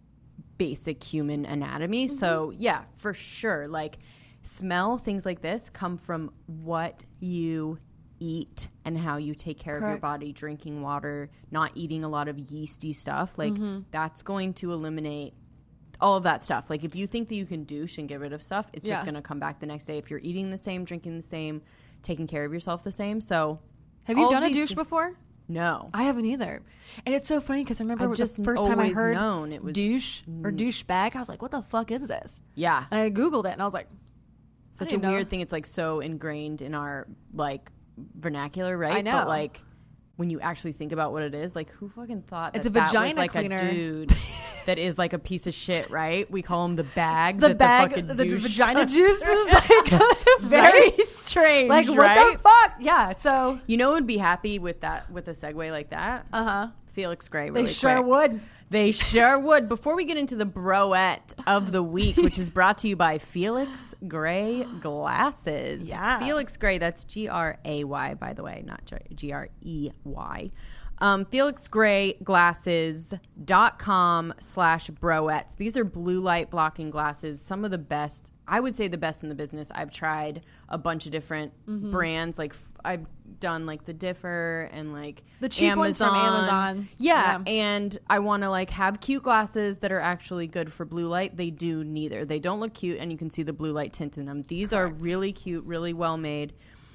basic human anatomy. Mm-hmm. So yeah, for sure. Like smell, things like this come from what you eat and how you take care of your Correct. body, drinking water, not eating a lot of yeasty stuff. Like Mm-hmm. that's going to eliminate all of that stuff. Like if you think that you can douche and get rid of stuff, it's Yeah. just going to come back the next day if you're eating the same, drinking the same, taking care of yourself the same. So Have you all done a these douche thi- before? no. I haven't either. And it's so funny because I remember I've with just the first time I always heard known it was- douche or douche bag, I was like, what the fuck is this? Yeah. And I Googled it and I was like, Such a didn't know. weird thing. It's like so ingrained in our like vernacular, right? I know. But like when you actually think about what it is, like who fucking thought that It's a that vagina was like cleaner. a dude that is like a piece of shit, right? We call him the bag. the that bag, the, the, fucking douche vagina comes- juice is like Very strange, like, what right? the fuck? Yeah, so, You know, would be happy with that with a segue like that. uh huh. Felix Gray. They Really sure quick. would. They sure would. Before we get into the broette of the week, which is brought to you by Felix Gray Glasses. Yeah. Felix Gray, that's G R A Y, by the way, not G R E Y. Um, Felix Gray Glasses dot com slash broettes. These are blue light blocking glasses. Some of the best, I would say the best in the business. I've tried a bunch of different Mm-hmm. brands. Like f- I've done like the Differ and like The cheap ones from Amazon. Yeah, Yeah. and I want to like have cute glasses that are actually good for blue light. They do neither. They don't look cute, and you can see the blue light tint in them. These Correct. are really cute, really well made.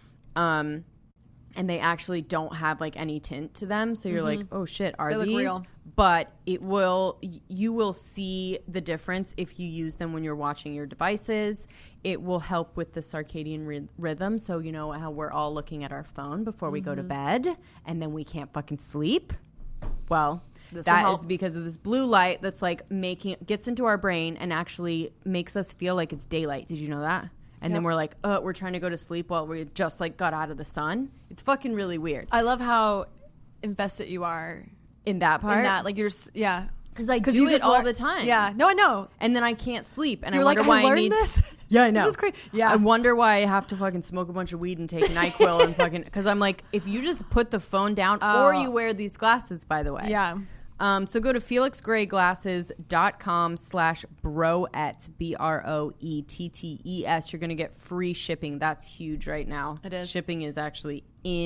Um, and they actually don't have like any tint to them, so you're like, oh shit, are They look these? real. But it will, y- you will see the difference if you use them when you're watching your devices. It will help with the circadian ry- rhythm. So you know how we're all looking at our phone before we go to bed, and then we can't fucking sleep. Well, This that will is help. because of this blue light that's like making gets into our brain and actually makes us feel like it's daylight. Did you know that? And then Yep. we're like, oh, we're trying to go to sleep while we just like got out of the sun. It's fucking really weird I love how invested you are in that part. in that. Like, you're, s- yeah. because I 'Cause do you it just all lear- the time. Yeah. No, I know. and then I can't sleep, and You're I like, wonder I why I learned need. this? Yeah, I know. This is crazy. Yeah. I wonder why I have to fucking smoke a bunch of weed and take NyQuil and fucking because I'm like, if you just put the phone down, or Oh. you wear these glasses, by the way. Yeah. Um, so go to felix gray glasses dot com slash broette, B R O E T T E S. You're going to get free shipping. That's huge right now. It is. Shipping is actually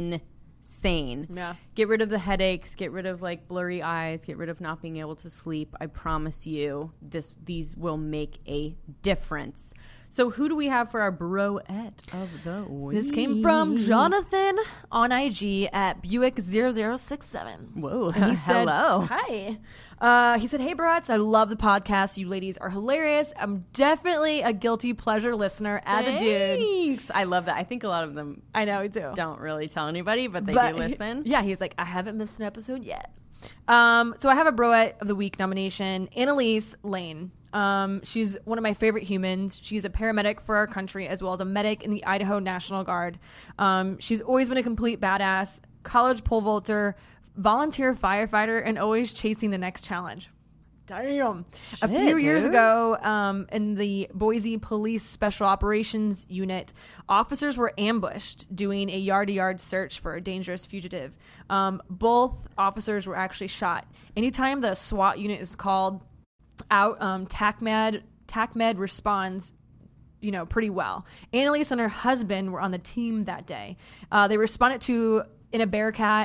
insane. Yeah. Get rid of the headaches, get rid of like blurry eyes, get rid of not being able to sleep. I promise you this these will make a difference. So who do we have for our broette of the week? This came from Jonathan on I G at Buick zero zero six seven. Whoa. He said, Hello. Hi. Uh, he said, hey, broettes, I love the podcast. You ladies are hilarious. I'm definitely a guilty pleasure listener as a dude. Thanks. I love that. I think a lot of them I know, me too. don't really tell anybody, but they But do listen. Yeah, he's like, I haven't missed an episode yet. Um, so I have a Broette of the Week nomination, Annalise Lane. Um, she's one of my favorite humans. She's a paramedic for our country as well as a medic in the Idaho National Guard. Um, she's always been a complete badass, college pole vaulter, volunteer firefighter, and always chasing the next challenge. Damn. a Shit, few years dude. ago, um, in the Boise Police Special Operations Unit, officers were ambushed doing a yard-to-yard search for a dangerous fugitive. Um, both officers were actually shot. Anytime the SWAT unit is called out, um, TACMED, TACMED responds, you know, pretty well. Annalise and her husband were on the team that day. Uh, they responded to in a Bearcat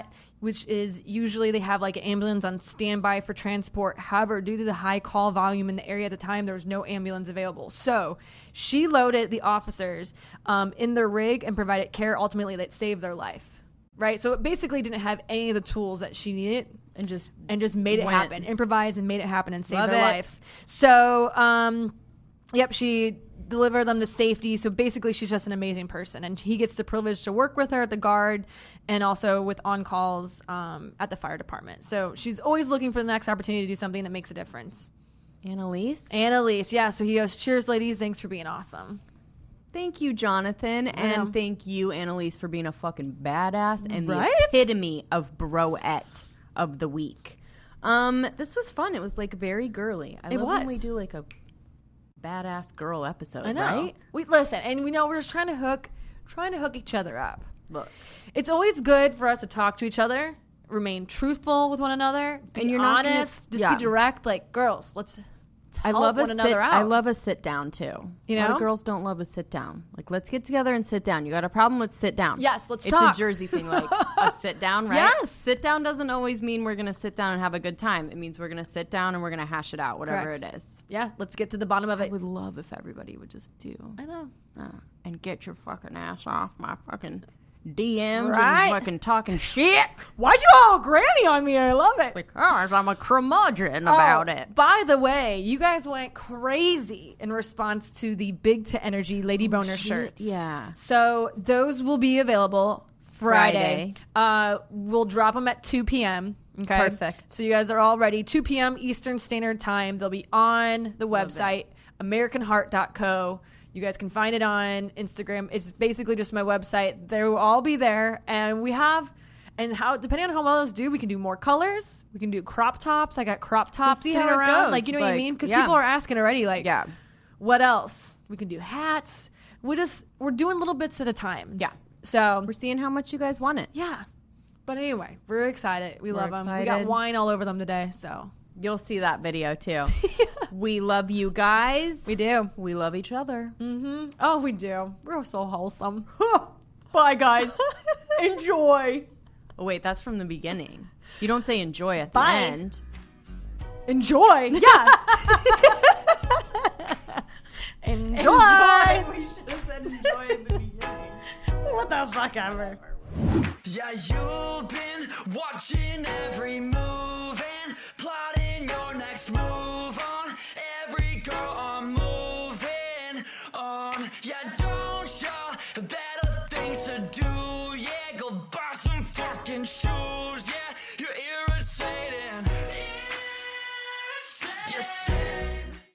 which is usually they have like an ambulance on standby for transport. However, due to the high call volume in the area at the time, there was no ambulance available. So she loaded the officers um, in their rig and provided care ultimately that saved their life. Right? So it basically didn't have any of the tools that she needed. And just and just made it went. happen. Improvised and made it happen and saved Love their it. lives. So, um, yep, she delivered them to safety. So basically, she's just an amazing person. And he gets the privilege to work with her at the Guard and also with on-calls um, at the fire department. So she's always looking for the next opportunity to do something that makes a difference. Annalise. Annalise, yeah. So he goes, cheers, ladies. Thanks for being awesome. Thank you, Jonathan. And Yeah. thank you, Annalise, for being a fucking badass and Right? the epitome of broette of the week. Um, this was fun. It was like very girly. I It love when was. we do like a badass girl episode, I know. right? We listen, and we know we're just trying to hook, trying to hook each other up. Look. It's always good for us to talk to each other, remain truthful with one another, be And you're not gonna- honest, just yeah. be direct. Like, girls, let's I help love a one sit, another out. I love a sit down too. You a lot know? of girls don't love a sit down. Like, let's get together and sit down. You got a problem? Let's sit down. Yes, let's it's talk. a Jersey thing, like a sit down, right? Yes. Sit down doesn't always mean we're gonna sit down and have a good time. It means we're gonna sit down and we're gonna hash it out, whatever Correct. it is. Yeah, let's get to the bottom of I it. would love if everybody would just do I know. uh, and get your fucking ass off my fucking D Ms Right. and fucking talking shit Why'd you all granny on me? I love it. because I'm a curmudgeon about Oh, it. By the way, you guys went crazy in response to the Big to Energy Lady Boner shirts. Yeah. So those will be available Friday. Friday. Uh, we'll drop them at two p.m. Okay. Perfect. So you guys are all ready. two p.m. Eastern Standard Time. They'll be on the website, american heart dot co. You guys can find it on Instagram. It's basically just my website. They will all be there. And we have, and how depending on how well those do, we can do more colors. We can do crop tops. I got crop tops see sitting how it around. goes. Like, you know what I Like, mean? Because yeah. people are asking already, like, Yeah. what else? We can do hats. We just, we're doing little bits at a time. Yeah. So, We're seeing how much you guys want it. yeah. But anyway, we're excited. We We're love them. We got excited. wine all over them today. So, You'll see that video too. We love you guys. we do. We love each other. Mm-hmm. Oh, we do. We're so wholesome. Bye, guys. Enjoy. Oh, wait, that's from the beginning. You don't say enjoy at the Bye. end. Enjoy. Yeah. Enjoy. We should have said enjoy at the beginning. What the fuck ever. Yeah, you've been watching every move and plotting your next move on every girl I'm moving on. Yeah, don't ya better things to do? Yeah, go buy some fucking shoes.